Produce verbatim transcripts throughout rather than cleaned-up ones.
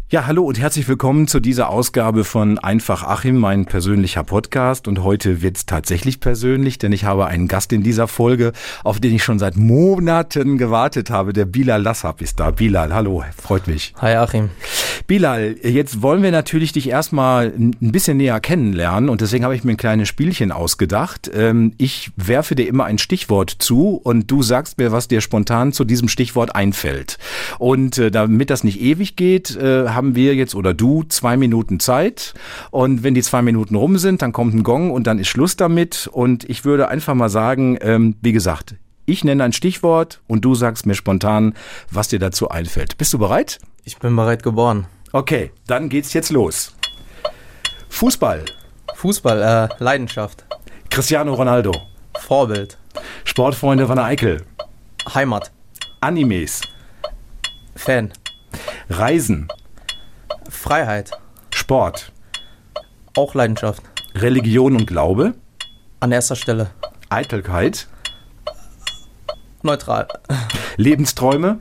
Ja, hallo und herzlich willkommen zu dieser Ausgabe von Einfach Achim, mein persönlicher Podcast. Und heute wird's tatsächlich persönlich, denn ich habe einen Gast in dieser Folge, auf den ich schon seit Monaten gewartet habe. Der Bilal Lassab ist da. Bilal, hallo, freut mich. Hi Achim. Bilal, jetzt wollen wir natürlich dich erstmal ein bisschen näher kennenlernen und deswegen habe ich mir ein kleines Spielchen ausgedacht. Ich werfe dir immer ein Stichwort zu und du sagst mir, was dir spontan zu diesem Stichwort einfällt. Und damit das nicht ewig geht, haben wir jetzt oder du zwei Minuten Zeit und wenn die zwei Minuten rum sind, dann kommt ein Gong und dann ist Schluss damit und ich würde einfach mal sagen, ähm, wie gesagt, ich nenne ein Stichwort und du sagst mir spontan, was dir dazu einfällt. Bist du bereit? Ich bin bereit geboren. Okay, dann geht's jetzt los. Fußball. Fußball, äh, Leidenschaft. Cristiano Ronaldo. Vorbild. Sportfreunde Wanne Eickel. Heimat. Animes. Fan. Reisen. Freiheit. Sport. Auch Leidenschaft. Religion und Glaube. An erster Stelle. Eitelkeit. Neutral. Lebensträume.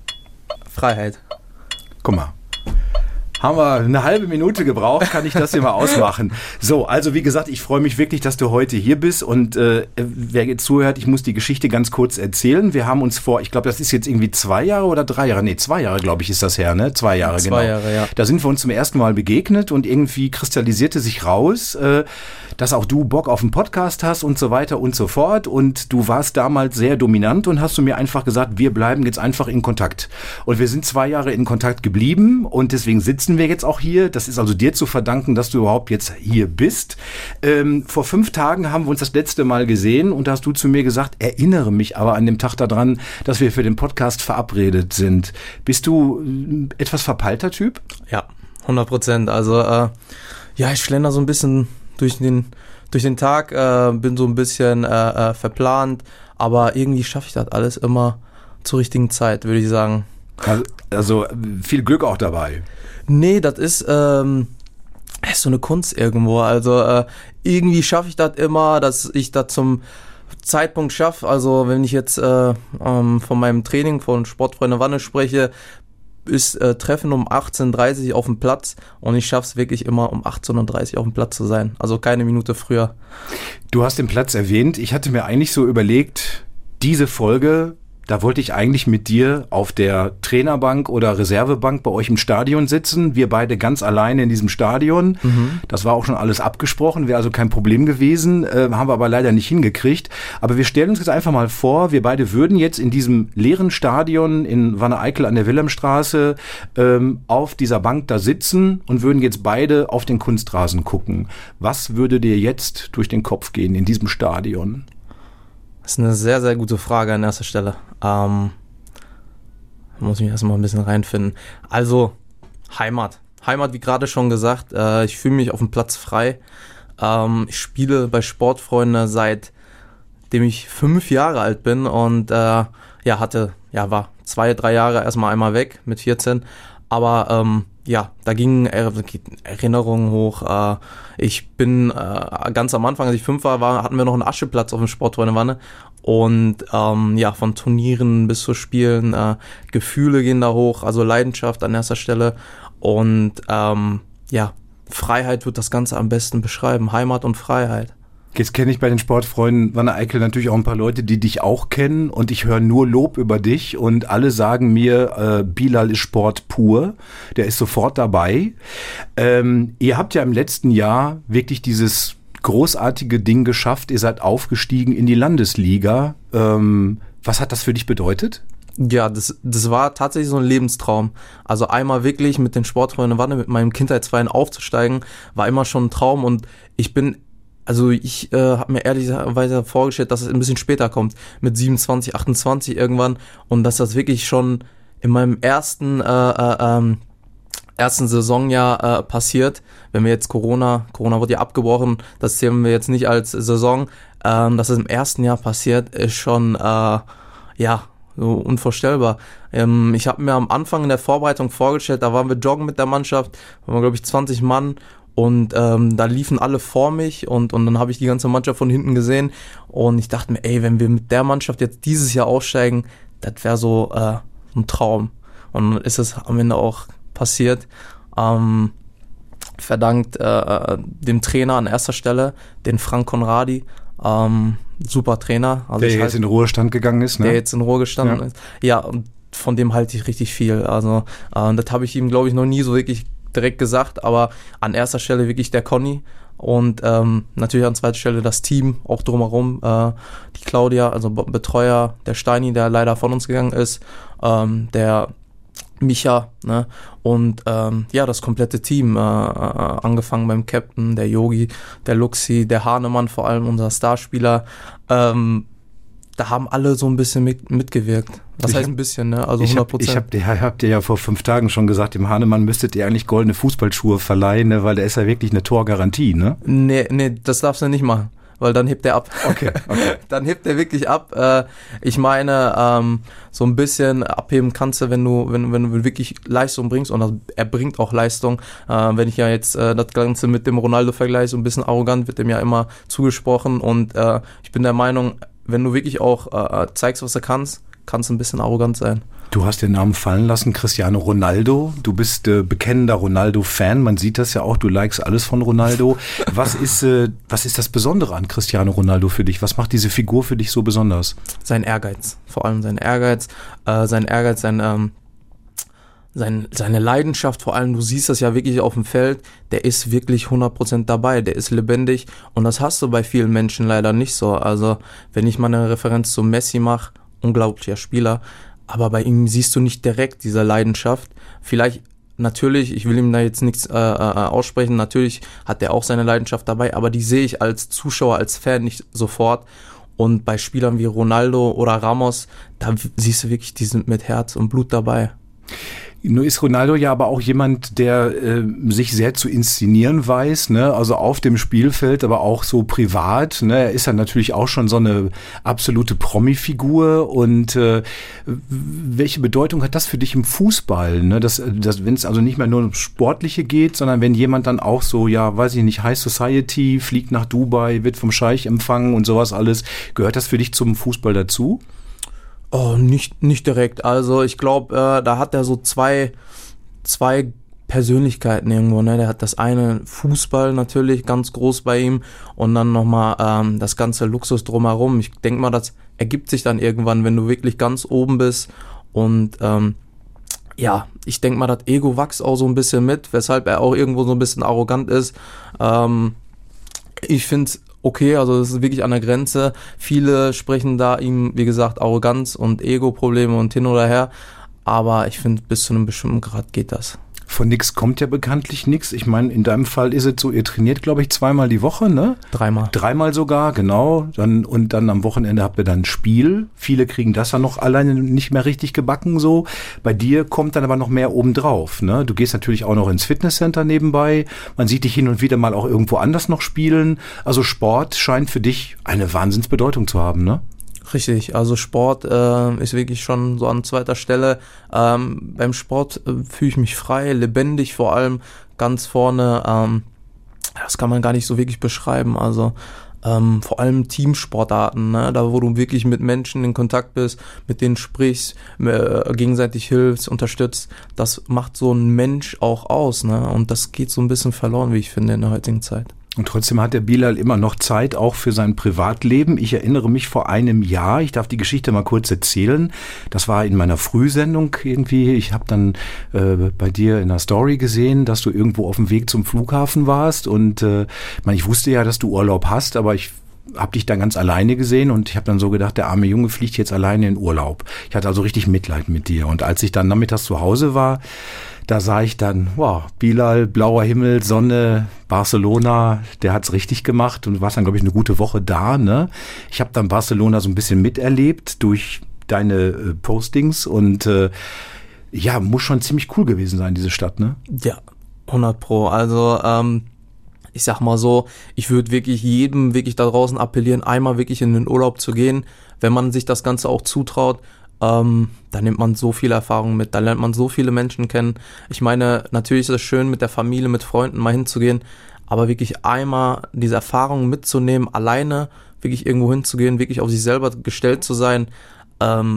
Freiheit. Guck mal. Haben wir eine halbe Minute gebraucht, kann ich das hier mal ausmachen. So, also wie gesagt, ich freue mich wirklich, dass du heute hier bist und äh, wer jetzt zuhört, ich muss die Geschichte ganz kurz erzählen. Wir haben uns vor, ich glaube, das ist jetzt irgendwie zwei Jahre oder drei Jahre, nee, zwei Jahre, glaube ich, ist das her, ne? Zwei Jahre, zwei genau. Zwei Jahre, ja. Da sind wir uns zum ersten Mal begegnet und irgendwie kristallisierte sich raus, äh, dass auch du Bock auf einen Podcast hast und so weiter und so fort und du warst damals sehr dominant und hast du mir einfach gesagt, wir bleiben jetzt einfach in Kontakt. Und wir sind zwei Jahre in Kontakt geblieben und deswegen sitzen wir jetzt auch hier. Das ist also dir zu verdanken, dass du überhaupt jetzt hier bist. Ähm, vor fünf Tagen haben wir uns das letzte Mal gesehen und da hast du zu mir gesagt, erinnere mich aber an dem Tag daran, dass wir für den Podcast verabredet sind. Bist du ein etwas verpeilter Typ? Ja, hundert Prozent. Also äh, ja, ich schlender so ein bisschen durch den, durch den Tag, äh, bin so ein bisschen äh, äh, verplant, aber irgendwie schaffe ich das alles immer zur richtigen Zeit, würde ich sagen. Also, also viel Glück auch dabei. Nee, das ist, ähm, ist so eine Kunst irgendwo. Also äh, irgendwie schaffe ich das immer, dass ich das zum Zeitpunkt schaffe. Also wenn ich jetzt äh, ähm, von meinem Training von Sportfreunde Wanne spreche, ist äh, Treffen um achtzehn Uhr dreißig auf dem Platz und ich schaffe es wirklich immer um achtzehn Uhr dreißig auf dem Platz zu sein. Also keine Minute früher. Du hast den Platz erwähnt. Ich hatte mir eigentlich so überlegt, diese Folge, da wollte ich eigentlich mit dir auf der Trainerbank oder Reservebank bei euch im Stadion sitzen. Wir beide ganz alleine in diesem Stadion. Mhm. Das war auch schon alles abgesprochen, wäre also kein Problem gewesen. Äh, haben wir aber leider nicht hingekriegt. Aber wir stellen uns jetzt einfach mal vor, wir beide würden jetzt in diesem leeren Stadion in Wanne Eickel an der Wilhelmstraße ähm, auf dieser Bank da sitzen und würden jetzt beide auf den Kunstrasen gucken. Was würde dir jetzt durch den Kopf gehen in diesem Stadion? Das ist eine sehr, sehr gute Frage an erster Stelle. Ähm, da muss ich mich erstmal ein bisschen reinfinden. Also, Heimat. Heimat, wie gerade schon gesagt, äh, ich fühle mich auf dem Platz frei. Ähm, ich spiele bei Sportfreunde seitdem ich fünf Jahre alt bin und äh, ja, hatte, ja, war zwei, drei Jahre erstmal einmal weg mit vierzehn. Aber ähm, ja, da gingen Erinnerungen hoch. Äh, ich bin äh, ganz am Anfang, als ich fünf war, war, hatten wir noch einen Ascheplatz auf dem Sportfreunde Wanne. Und ähm, ja, von Turnieren bis zu Spielen, äh, Gefühle gehen da hoch, also Leidenschaft an erster Stelle. Und ähm, ja, Freiheit wird das Ganze am besten beschreiben. Heimat und Freiheit. Jetzt kenne ich bei den Sportfreunden Wanne Eickel natürlich auch ein paar Leute, die dich auch kennen und ich höre nur Lob über dich und alle sagen mir, äh, Bilal ist Sport pur, der ist sofort dabei. Ähm, ihr habt ja im letzten Jahr wirklich dieses großartige Ding geschafft, ihr seid aufgestiegen in die Landesliga. Ähm, was hat das für dich bedeutet? Ja, das, das war tatsächlich so ein Lebenstraum. Also einmal wirklich mit den Sportfreunden Wanne, mit meinem Kindheitsverein aufzusteigen, war immer schon ein Traum und ich bin Also ich äh, habe mir ehrlicherweise vorgestellt, dass es ein bisschen später kommt, mit siebenundzwanzig, achtundzwanzig irgendwann und dass das wirklich schon in meinem ersten äh, äh, ähm, ersten Saisonjahr äh, passiert. Wenn wir jetzt Corona, Corona wird ja abgebrochen, das zählen wir jetzt nicht als Saison, ähm, dass es im ersten Jahr passiert, ist schon äh, ja so unvorstellbar. Ähm, ich habe mir am Anfang in der Vorbereitung vorgestellt, da waren wir joggen mit der Mannschaft, waren wir glaube ich zwanzig Mann. Und ähm, da liefen alle vor mich und, und dann habe ich die ganze Mannschaft von hinten gesehen und ich dachte mir, ey, wenn wir mit der Mannschaft jetzt dieses Jahr aussteigen, das wäre so äh, ein Traum. Und dann ist es am Ende auch passiert. Ähm, verdankt äh, dem Trainer an erster Stelle, den Frank Conradi. Ähm, super Trainer. Also der ich jetzt halt, in den Ruhestand gegangen ist, ne? Der jetzt in Ruhestand ja. ist. Ja, und von dem halte ich richtig viel. Also äh, das habe ich ihm, glaube ich, noch nie so wirklich direkt gesagt, aber an erster Stelle wirklich der Conny und ähm, natürlich an zweiter Stelle das Team, auch drumherum, äh, die Claudia, also Betreuer, der Steini, der leider von uns gegangen ist, ähm, der Micha, ne? Und ähm, ja, das komplette Team, äh, angefangen beim Captain, der Yogi, der Luxi, der Hahnemann, vor allem unser Starspieler, ähm, da haben alle so ein bisschen mit, mitgewirkt. Was ich heißt hab, ein bisschen, ne? Also hundert Prozent. Ich habe hab, hab dir ja vor fünf Tagen schon gesagt, dem Hahnemann müsstet ihr eigentlich goldene Fußballschuhe verleihen, ne? Weil der ist ja wirklich eine Torgarantie, ne? Nee, nee, das darfst du nicht machen, weil dann hebt er ab. Okay, okay. Dann hebt er wirklich ab. Äh, ich meine, ähm, so ein bisschen abheben kannst du, wenn du, wenn, wenn du wirklich Leistung bringst, und das, er bringt auch Leistung. Äh, wenn ich ja jetzt äh, das Ganze mit dem Ronaldo vergleiche, so ein bisschen arrogant wird dem ja immer zugesprochen, und äh, ich bin der Meinung, wenn du wirklich auch äh, zeigst, was du kannst, kannst du ein bisschen arrogant sein. Du hast den Namen fallen lassen, Cristiano Ronaldo. Du bist äh, bekennender Ronaldo-Fan. Man sieht das ja auch, du likest alles von Ronaldo. Was ist, äh, was ist das Besondere an Cristiano Ronaldo für dich? Was macht diese Figur für dich so besonders? Sein Ehrgeiz, vor allem sein Ehrgeiz, äh, sein Ehrgeiz, sein, ähm, sein, seine Leidenschaft, vor allem, du siehst das ja wirklich auf dem Feld, der ist wirklich hundert Prozent dabei, der ist lebendig, und das hast du bei vielen Menschen leider nicht so. Also wenn ich mal eine Referenz zu Messi mache, unglaublicher Spieler, aber bei ihm siehst du nicht direkt diese Leidenschaft. Vielleicht, natürlich, ich will ihm da jetzt nichts äh, äh, aussprechen, natürlich hat er auch seine Leidenschaft dabei, aber die sehe ich als Zuschauer, als Fan nicht sofort. Und bei Spielern wie Ronaldo oder Ramos, da siehst du wirklich, die sind mit Herz und Blut dabei. Nur ist Ronaldo ja aber auch jemand, der äh, sich sehr zu inszenieren weiß, ne? Also auf dem Spielfeld, aber auch so privat, ne? Er ist ja natürlich auch schon so eine absolute Promi-Figur. Und äh, welche Bedeutung hat das für dich im Fußball, ne? Dass, dass, wenn es also nicht mehr nur um Sportliche geht, sondern wenn jemand dann auch so, ja, weiß ich nicht, High Society, fliegt nach Dubai, wird vom Scheich empfangen und sowas alles, gehört das für dich zum Fußball dazu? Oh, nicht, nicht direkt. Also ich glaube, äh, da hat er so zwei, zwei Persönlichkeiten irgendwo. Ne? Der hat das eine Fußball natürlich ganz groß bei ihm, und dann nochmal ähm, das ganze Luxus drumherum. Ich denke mal, das ergibt sich dann irgendwann, wenn du wirklich ganz oben bist. Und ähm, ja, ich denke mal, das Ego wächst auch so ein bisschen mit, weshalb er auch irgendwo so ein bisschen arrogant ist. Ähm, ich finde es okay, also das ist wirklich an der Grenze. Viele sprechen da ihm, wie gesagt, Arroganz und Ego-Probleme und hin oder her. Aber ich finde, bis zu einem bestimmten Grad geht das. Von nix kommt ja bekanntlich nix. Ich meine, in deinem Fall ist es so, ihr trainiert, glaube ich, zweimal die Woche, ne? Dreimal. Dreimal sogar, genau. Dann, und dann am Wochenende habt ihr dann ein Spiel. Viele kriegen das ja noch alleine nicht mehr richtig gebacken so. Bei dir kommt dann aber noch mehr obendrauf, ne? Du gehst natürlich auch noch ins Fitnesscenter nebenbei. Man sieht dich hin und wieder mal auch irgendwo anders noch spielen. Also Sport scheint für dich eine Wahnsinnsbedeutung zu haben, ne? Richtig, also Sport äh, ist wirklich schon so an zweiter Stelle. Ähm, beim Sport äh, fühle ich mich frei, lebendig, vor allem ganz vorne. Ähm, das kann man gar nicht so wirklich beschreiben. Also ähm, vor allem Teamsportarten, ne? Da wo du wirklich mit Menschen in Kontakt bist, mit denen sprichst, äh, gegenseitig hilfst, unterstützt. Das macht so ein Mensch auch aus, ne? Und das geht so ein bisschen verloren, wie ich finde, in der heutigen Zeit. Und trotzdem hat der Bilal immer noch Zeit, auch für sein Privatleben. Ich erinnere mich vor einem Jahr, ich darf die Geschichte mal kurz erzählen, das war in meiner Frühsendung irgendwie. Ich habe dann äh, bei dir in der Story gesehen, dass du irgendwo auf dem Weg zum Flughafen warst. Und äh, ich meine, ich wusste ja, dass du Urlaub hast, aber ich habe dich dann ganz alleine gesehen, und ich habe dann so gedacht, der arme Junge fliegt jetzt alleine in Urlaub. Ich hatte also richtig Mitleid mit dir. Und als ich dann nachmittags zu Hause war, da sah ich dann, wow, Bilal, blauer Himmel, Sonne, Barcelona, der hat's richtig gemacht, und du warst dann, glaube ich, eine gute Woche da, ne? Ich habe dann Barcelona so ein bisschen miterlebt durch deine äh, Postings, und äh, ja, muss schon ziemlich cool gewesen sein, diese Stadt, ne? Ja, hundert Pro. Also, ähm, ich sag mal so, ich würde wirklich jedem wirklich da draußen appellieren, einmal wirklich in den Urlaub zu gehen, wenn man sich das Ganze auch zutraut. Ähm, da nimmt man so viel Erfahrung mit, da lernt man so viele Menschen kennen. Ich meine, natürlich ist es schön, mit der Familie, mit Freunden mal hinzugehen, aber wirklich einmal diese Erfahrung mitzunehmen, alleine wirklich irgendwo hinzugehen, wirklich auf sich selber gestellt zu sein, ähm,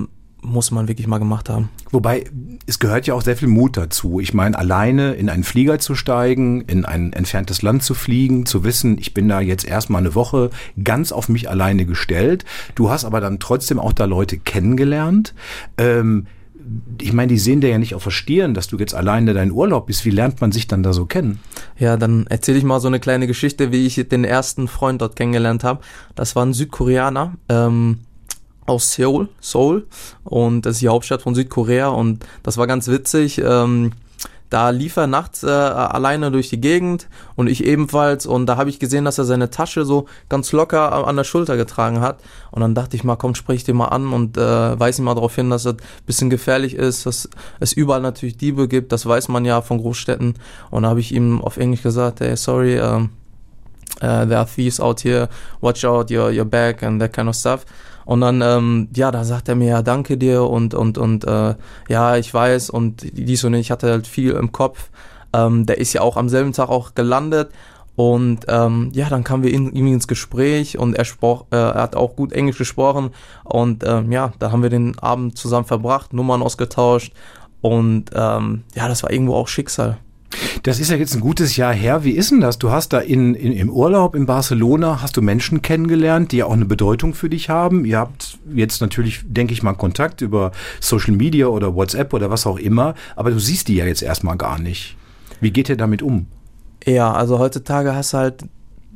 muss man wirklich mal gemacht haben. Wobei, es gehört ja auch sehr viel Mut dazu. Ich meine, alleine in einen Flieger zu steigen, in ein entferntes Land zu fliegen, zu wissen, ich bin da jetzt erstmal eine Woche ganz auf mich alleine gestellt. Du hast aber dann trotzdem auch da Leute kennengelernt. Ähm, ich meine, die sehen dir ja nicht auf der Stirn, dass du jetzt alleine deinen Urlaub bist. Wie lernt man sich dann da so kennen? Ja, dann erzähle ich mal so eine kleine Geschichte, wie ich den ersten Freund dort kennengelernt habe. Das war ein Südkoreaner, ähm, aus Seoul, Seoul, und das ist die Hauptstadt von Südkorea, und das war ganz witzig. Ähm, da lief er nachts äh, alleine durch die Gegend und ich ebenfalls, und da habe ich gesehen, dass er seine Tasche so ganz locker an der Schulter getragen hat, und dann dachte ich mal, komm, sprich den mal an und äh, weise ihn mal darauf hin, dass das ein bisschen gefährlich ist, dass es überall natürlich Diebe gibt, das weiß man ja von Großstädten, und da habe ich ihm auf Englisch gesagt, hey, sorry, um, uh, there are thieves out here, watch out your, your bag and that kind of stuff. Und dann, ähm, ja, da sagt er mir, ja, danke dir und, und, und, äh, ja, ich weiß und dies und ich hatte halt viel im Kopf. Ähm, der ist ja auch am selben Tag auch gelandet und, ähm, ja, dann kamen wir in, ihm ins Gespräch und er sprach, äh, er hat auch gut Englisch gesprochen und, ähm, ja, da haben wir den Abend zusammen verbracht, Nummern ausgetauscht und, ähm, ja, das war irgendwo auch Schicksal. Das ist ja jetzt ein gutes Jahr her. Wie ist denn das? Du hast da in, in, im Urlaub in Barcelona, hast du Menschen kennengelernt, die ja auch eine Bedeutung für dich haben. Ihr habt jetzt natürlich, denke ich mal, Kontakt über Social Media oder WhatsApp oder was auch immer, aber du siehst die ja jetzt erstmal gar nicht. Wie geht ihr damit um? Ja, also heutzutage hast du halt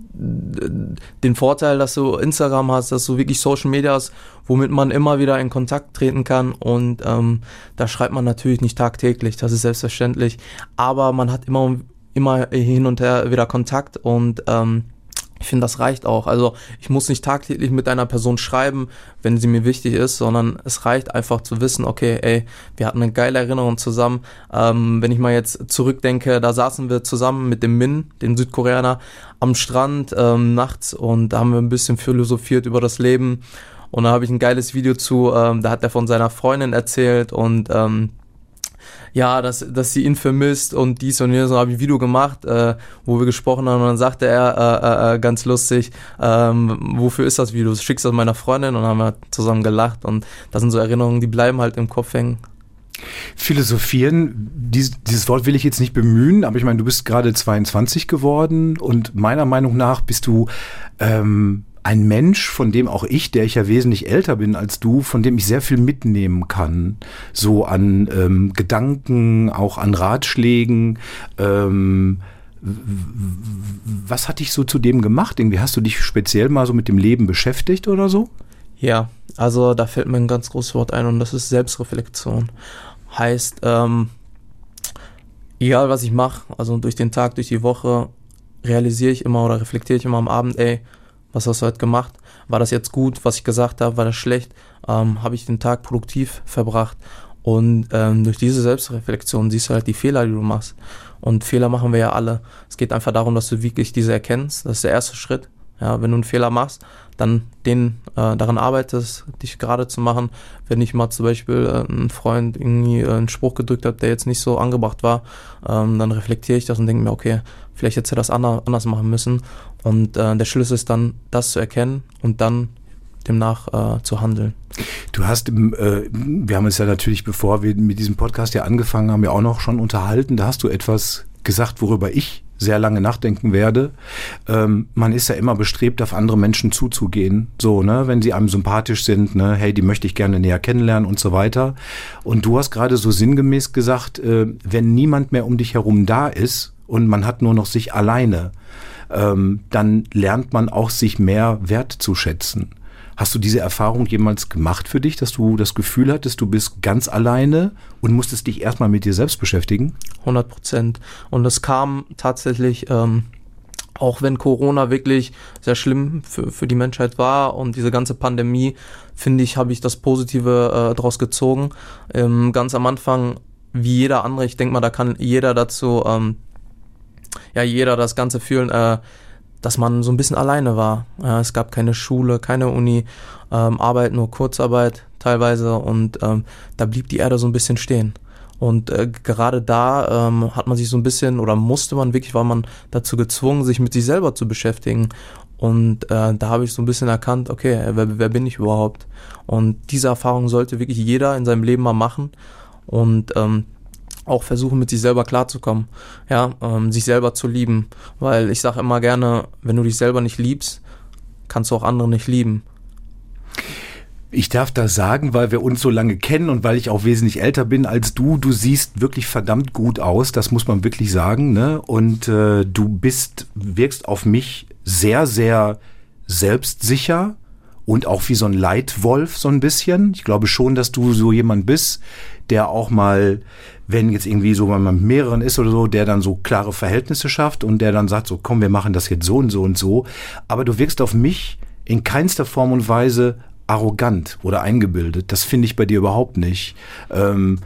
den Vorteil, dass du Instagram hast, dass du wirklich Social Media hast, womit man immer wieder in Kontakt treten kann, und ähm, da schreibt man natürlich nicht tagtäglich, das ist selbstverständlich, aber man hat immer, immer hin und her wieder Kontakt, und ähm, ich finde, das reicht auch. Also ich muss nicht tagtäglich mit einer Person schreiben, wenn sie mir wichtig ist, sondern es reicht einfach zu wissen, okay, ey, wir hatten eine geile Erinnerung zusammen. Ähm, wenn ich mal jetzt zurückdenke, da saßen wir zusammen mit dem Min, dem Südkoreaner, am Strand ähm, nachts, und da haben wir ein bisschen philosophiert über das Leben, und da habe ich ein geiles Video zu, ähm, da hat er von seiner Freundin erzählt und ähm, ja, dass, dass sie ihn vermisst und dies und jenes, und habe ich ein Video gemacht, äh, wo wir gesprochen haben, und dann sagte er äh, äh, ganz lustig, ähm, wofür ist das Video? Schickst du das meiner Freundin? Und dann haben wir zusammen gelacht, und das sind so Erinnerungen, die bleiben halt im Kopf hängen. Philosophieren, dies, dieses Wort will ich jetzt nicht bemühen, aber ich meine, du bist gerade zweiundzwanzig geworden, und meiner Meinung nach bist du ähm, ein Mensch, von dem auch ich, der ich ja wesentlich älter bin als du, von dem ich sehr viel mitnehmen kann. So an ähm, Gedanken, auch an Ratschlägen. Ähm, was hat dich so zu dem gemacht? Irgendwie hast du dich speziell mal so mit dem Leben beschäftigt oder so? Ja, also da fällt mir ein ganz großes Wort ein, und das ist Selbstreflexion. Heißt, ähm, egal was ich mache, also durch den Tag, durch die Woche, realisiere ich immer oder reflektiere ich immer am Abend, ey, was hast du heute gemacht? War das jetzt gut, was ich gesagt habe? War das schlecht? Ähm, habe ich den Tag produktiv verbracht? Und ähm, durch diese Selbstreflexion siehst du halt die Fehler, die du machst. Und Fehler machen wir ja alle. Es geht einfach darum, dass du wirklich diese erkennst. Das ist der erste Schritt. Ja, wenn du einen Fehler machst, dann den äh, daran arbeitest, dich gerade zu machen. Wenn ich mal zum Beispiel äh, ein Freund irgendwie äh, einen Spruch gedrückt hat, der jetzt nicht so angebracht war, ähm, dann reflektiere ich das und denke mir, okay, vielleicht hätte er das anders, anders machen müssen. Und äh, der Schlüssel ist dann, das zu erkennen und dann demnach äh, zu handeln. Du hast, im, äh, wir haben uns ja natürlich, bevor wir mit diesem Podcast ja angefangen haben, ja auch noch schon unterhalten, da hast du etwas gesagt, worüber ich sehr lange nachdenken werde. Ähm, man ist ja immer bestrebt, auf andere Menschen zuzugehen. So, ne, wenn sie einem sympathisch sind, ne, hey, die möchte ich gerne näher kennenlernen und so weiter. Und du hast gerade so sinngemäß gesagt, äh, wenn niemand mehr um dich herum da ist und man hat nur noch sich alleine, ähm, dann lernt man auch sich mehr wertzuschätzen. Hast du diese Erfahrung jemals gemacht für dich, dass du das Gefühl hattest, du bist ganz alleine und musstest dich erstmal mit dir selbst beschäftigen? hundert Prozent. Und es kam tatsächlich, ähm, auch wenn Corona wirklich sehr schlimm für, für die Menschheit war und diese ganze Pandemie, finde ich, habe ich das Positive äh, daraus gezogen. Ähm, ganz am Anfang, wie jeder andere, ich denke mal, da kann jeder dazu, ähm, ja, jeder das Ganze fühlen, äh, dass man so ein bisschen alleine war. Ja, es gab keine Schule, keine Uni, ähm, Arbeit, nur Kurzarbeit teilweise, und ähm, da blieb die Erde so ein bisschen stehen. Und äh, gerade da ähm, hat man sich so ein bisschen, oder musste man wirklich, war man dazu gezwungen, sich mit sich selber zu beschäftigen. Und äh, da habe ich so ein bisschen erkannt, okay, wer, wer bin ich überhaupt? Und diese Erfahrung sollte wirklich jeder in seinem Leben mal machen und ähm, auch versuchen, mit sich selber klarzukommen, ja, ähm, sich selber zu lieben. Weil ich sage immer gerne, wenn du dich selber nicht liebst, kannst du auch andere nicht lieben. Ich darf das sagen, weil wir uns so lange kennen und weil ich auch wesentlich älter bin als du. Du siehst wirklich verdammt gut aus, das muss man wirklich sagen, ne? Und äh, du bist, wirkst auf mich sehr, sehr selbstsicher und auch wie so ein Leitwolf so ein bisschen. Ich glaube schon, dass du so jemand bist, der auch mal, wenn jetzt irgendwie so, wenn man mit mehreren ist oder so, der dann so klare Verhältnisse schafft und der dann sagt so, komm, wir machen das jetzt so und so und so. Aber du wirkst auf mich in keinster Form und Weise arrogant oder eingebildet. Das finde ich bei dir überhaupt nicht. Ähm,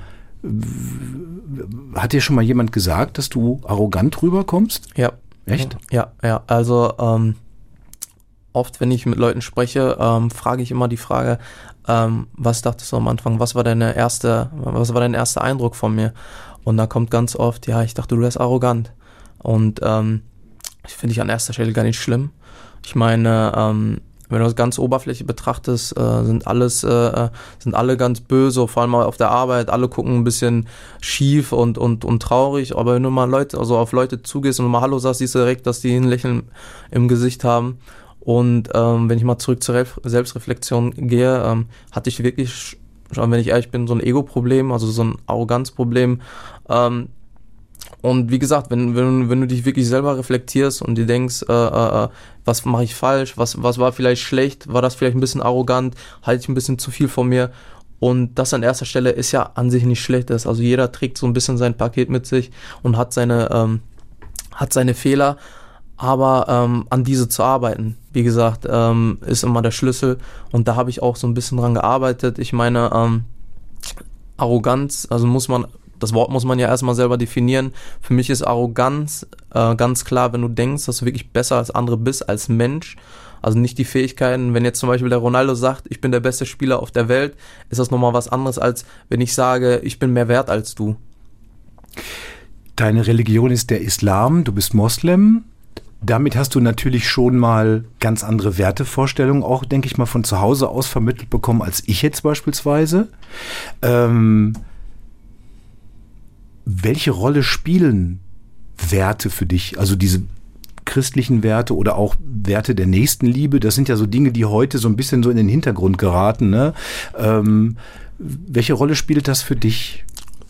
hat dir schon mal jemand gesagt, dass du arrogant rüberkommst? Ja. Echt? Ja, ja. Also ähm, oft, wenn ich mit Leuten spreche, ähm, frage ich immer die Frage, ähm, was dachtest du am Anfang? Was war deine erste, was war dein erster Eindruck von mir? Und da kommt ganz oft, ja, ich dachte, du wärst arrogant. Und ähm, ich finde ich an erster Stelle gar nicht schlimm. Ich meine, ähm, wenn du das ganz Oberfläche betrachtest, äh, sind alles, äh, sind alle ganz böse, vor allem mal auf der Arbeit, alle gucken ein bisschen schief und, und, und traurig, aber wenn du mal Leute, also auf Leute zugehst und mal Hallo sagst, siehst du direkt, dass die ein Lächeln im Gesicht haben. Und ähm, wenn ich mal zurück zur Re- Selbstreflexion gehe, ähm, hatte ich wirklich, schon wenn ich ehrlich bin, so ein Ego-Problem, also so ein Arroganzproblem. Ähm, Und wie gesagt, wenn, wenn, wenn du dich wirklich selber reflektierst und dir denkst, äh, äh, was mache ich falsch, was, was war vielleicht schlecht, war das vielleicht ein bisschen arrogant, halte ich ein bisschen zu viel von mir. Und das an erster Stelle ist ja an sich nicht schlecht. Also jeder trägt so ein bisschen sein Paket mit sich und hat seine, ähm, hat seine Fehler. Aber ähm, an diese zu arbeiten, wie gesagt, ähm, ist immer der Schlüssel. Und da habe ich auch so ein bisschen dran gearbeitet. Ich meine, ähm, Arroganz, also muss man... Das Wort muss man ja erstmal selber definieren. Für mich ist Arroganz äh, ganz klar, wenn du denkst, dass du wirklich besser als andere bist, als Mensch. Also nicht die Fähigkeiten. Wenn jetzt zum Beispiel der Ronaldo sagt, ich bin der beste Spieler auf der Welt, ist das nochmal was anderes, als wenn ich sage, ich bin mehr wert als du. Deine Religion ist der Islam, du bist Moslem. Damit hast du natürlich schon mal ganz andere Wertevorstellungen, auch, denke ich mal, von zu Hause aus vermittelt bekommen, als ich jetzt beispielsweise. Ähm... Welche Rolle spielen Werte für dich? Also diese christlichen Werte oder auch Werte der Nächstenliebe, das sind ja so Dinge, die heute so ein bisschen so in den Hintergrund geraten, ne? Ähm, welche Rolle spielt das für dich?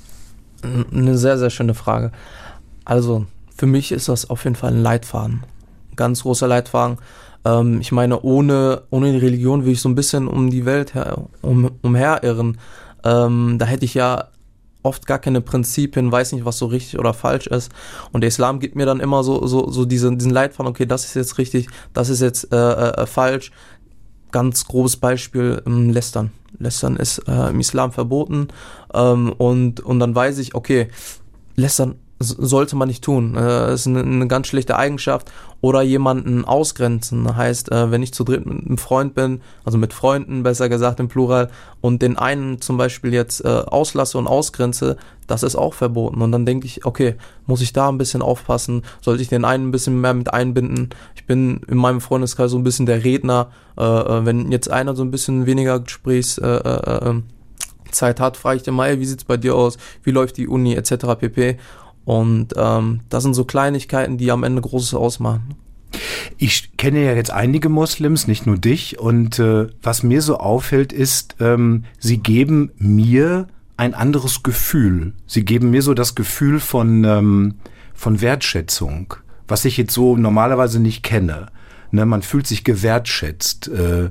Eine sehr, sehr schöne Frage. Also für mich ist das auf jeden Fall ein Leitfaden. Ein ganz großer Leitfaden. Ähm, ich meine, ohne, ohne die Religion würde ich so ein bisschen um die Welt her, um, umherirren. Ähm, da hätte ich ja oft gar keine Prinzipien, weiß nicht, was so richtig oder falsch ist. Und der Islam gibt mir dann immer so so so diesen, diesen Leitfaden, okay, das ist jetzt richtig, das ist jetzt äh, äh, falsch. Ganz grobes Beispiel, ähm, Lästern. Lästern ist äh, im Islam verboten. Ähm, und, und dann weiß ich, okay, Lästern sollte man nicht tun. Das äh, ist eine, eine ganz schlechte Eigenschaft. Oder jemanden ausgrenzen. Heißt, äh, wenn ich zu dritt mit einem Freund bin, also mit Freunden, besser gesagt im Plural, und den einen zum Beispiel jetzt äh, auslasse und ausgrenze, das ist auch verboten. Und dann denke ich, okay, muss ich da ein bisschen aufpassen? Sollte ich den einen ein bisschen mehr mit einbinden? Ich bin in meinem Freundeskreis so ein bisschen der Redner. Äh, äh, wenn jetzt einer so ein bisschen weniger Gesprächszeit äh, äh, Zeit hat, frage ich den mal, ey, wie sieht's bei dir aus? Wie läuft die Uni et cetera pp. Und ähm, das sind so Kleinigkeiten, die am Ende Großes ausmachen. Ich kenne ja jetzt einige Moslems, nicht nur dich. Und äh, was mir so auffällt, ist, ähm, sie geben mir ein anderes Gefühl. Sie geben mir so das Gefühl von, ähm, von Wertschätzung, was ich jetzt so normalerweise nicht kenne. Ne, man fühlt sich gewertschätzt. Äh,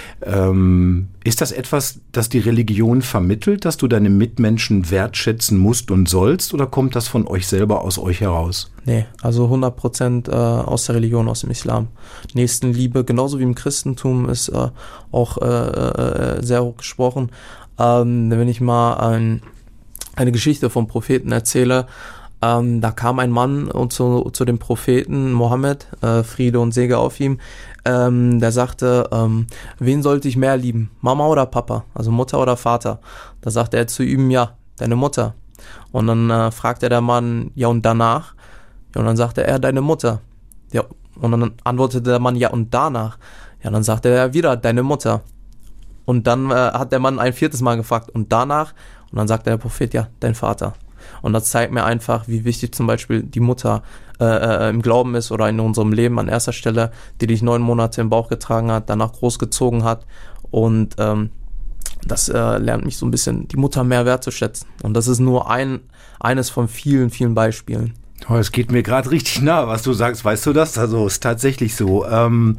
ähm, ist das etwas, das die Religion vermittelt, dass du deine Mitmenschen wertschätzen musst und sollst, oder kommt das von euch selber aus euch heraus? Nee, also hundert Prozent äh, aus der Religion, aus dem Islam. Nächstenliebe, genauso wie im Christentum, ist äh, auch äh, äh, sehr hoch gesprochen. Ähm, wenn ich mal ein, eine Geschichte vom Propheten erzähle, Ähm, da kam ein Mann zu, zu dem Propheten Mohammed, äh, Friede und Segen auf ihm, ähm, der sagte, ähm, wen sollte ich mehr lieben, Mama oder Papa, also Mutter oder Vater? Da sagte er zu ihm, ja, deine Mutter. Und dann äh, fragte der Mann, ja und danach? Ja, und dann sagte er, deine Mutter. Ja, Und dann antwortete der Mann, ja, und danach? Ja, dann sagte er wieder, deine Mutter. Und dann äh, hat der Mann ein viertes Mal gefragt, und danach? Und dann sagte der Prophet, ja, dein Vater. Und das zeigt mir einfach, wie wichtig zum Beispiel die Mutter äh, äh, im Glauben ist oder in unserem Leben an erster Stelle, die dich neun Monate im Bauch getragen hat, danach großgezogen hat. Und ähm, das äh, lernt mich so ein bisschen, die Mutter mehr wertzuschätzen. Und das ist nur ein eines von vielen, vielen Beispielen. Oh, es geht mir gerade richtig nah, was du sagst. Weißt du das? Also ist tatsächlich so. Ähm,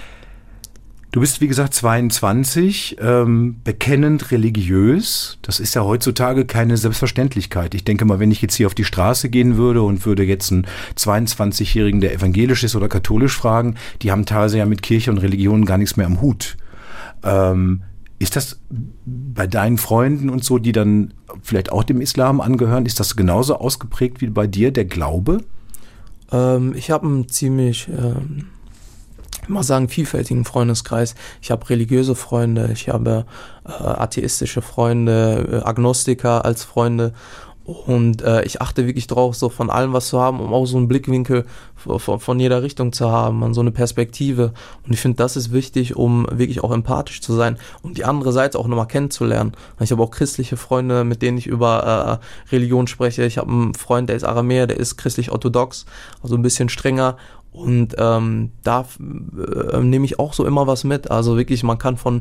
du bist, wie gesagt, zweiundzwanzig, ähm, bekennend religiös. Das ist ja heutzutage keine Selbstverständlichkeit. Ich denke mal, wenn ich jetzt hier auf die Straße gehen würde und würde jetzt einen zweiundzwanzigjährigen, der evangelisch ist oder katholisch, fragen, die haben teilweise ja mit Kirche und Religion gar nichts mehr am Hut. Ähm, Ist das bei deinen Freunden und so, die dann vielleicht auch dem Islam angehören, ist das genauso ausgeprägt wie bei dir, der Glaube? Ähm, ich habe einen ziemlich, ähm, ich mal sagen, vielfältigen Freundeskreis. Ich habe religiöse Freunde, ich habe äh, atheistische Freunde, äh, Agnostiker als Freunde. Und äh, ich achte wirklich drauf, so von allem was zu haben, um auch so einen Blickwinkel von, von jeder Richtung zu haben, an so eine Perspektive. Und ich finde, das ist wichtig, um wirklich auch empathisch zu sein und die andere Seite auch nochmal kennenzulernen. Ich habe auch christliche Freunde, mit denen ich über äh, Religion spreche. Ich habe einen Freund, der ist Aramäer, der ist christlich-orthodox, also ein bisschen strenger. Und ähm, da äh, nehme ich auch so immer was mit. Also wirklich, man kann von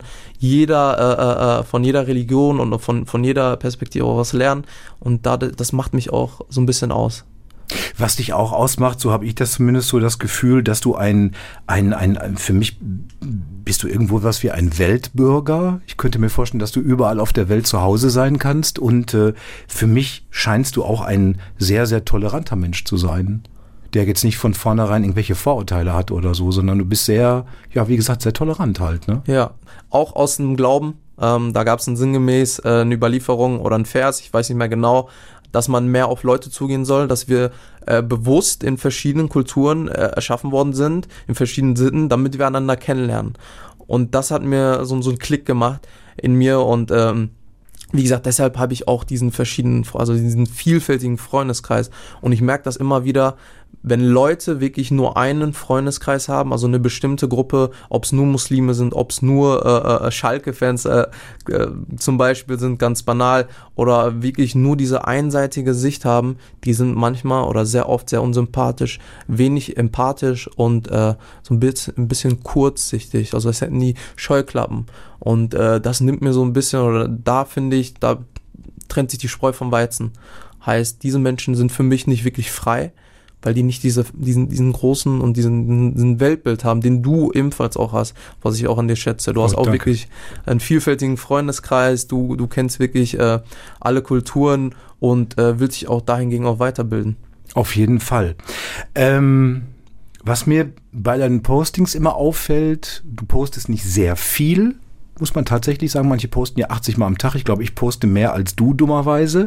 jeder, äh, von jeder Religion und von, von jeder Perspektive auch was lernen. Und da, das macht mich auch so ein bisschen aus. Was dich auch ausmacht, so habe ich das zumindest so das Gefühl, dass du ein, ein, ein, ein, für mich bist du irgendwo was wie ein Weltbürger. Ich könnte mir vorstellen, dass du überall auf der Welt zu Hause sein kannst. Und äh, für mich scheinst du auch ein sehr, sehr toleranter Mensch zu sein, der jetzt nicht von vornherein irgendwelche Vorurteile hat oder so, sondern du bist sehr, ja, wie gesagt, sehr tolerant halt, ne? Ja, auch aus dem Glauben. Ähm, da gab es ein sinngemäß äh, eine Überlieferung oder ein Vers, ich weiß nicht mehr genau, dass man mehr auf Leute zugehen soll, dass wir äh, bewusst in verschiedenen Kulturen äh, erschaffen worden sind, in verschiedenen Sitten, damit wir einander kennenlernen. Und das hat mir so, so einen Klick gemacht in mir und ähm, wie gesagt, deshalb habe ich auch diesen verschiedenen, also diesen vielfältigen Freundeskreis. Und ich merke das immer wieder, wenn Leute wirklich nur einen Freundeskreis haben, also eine bestimmte Gruppe, ob es nur Muslime sind, ob es nur äh, äh, Schalke-Fans äh, äh, zum Beispiel sind, ganz banal, oder wirklich nur diese einseitige Sicht haben, die sind manchmal oder sehr oft sehr unsympathisch, wenig empathisch und äh, so ein bisschen, ein bisschen kurzsichtig, also es hätten die Scheuklappen. Und äh, das nimmt mir so ein bisschen, oder da finde ich, da trennt sich die Spreu vom Weizen. Heißt, diese Menschen sind für mich nicht wirklich frei, weil die nicht diese, diesen, diesen großen und diesen, diesen Weltbild haben, den du ebenfalls auch hast, was ich auch an dir schätze. Du oh, hast auch danke. wirklich einen vielfältigen Freundeskreis, du, du kennst wirklich äh, alle Kulturen und äh, willst dich auch dahingegen auch weiterbilden. Auf jeden Fall. Ähm, was mir bei deinen Postings immer auffällt, du postest nicht sehr viel, muss man tatsächlich sagen. Manche posten ja achtzig Mal am Tag. Ich glaube, ich poste mehr als du, dummerweise.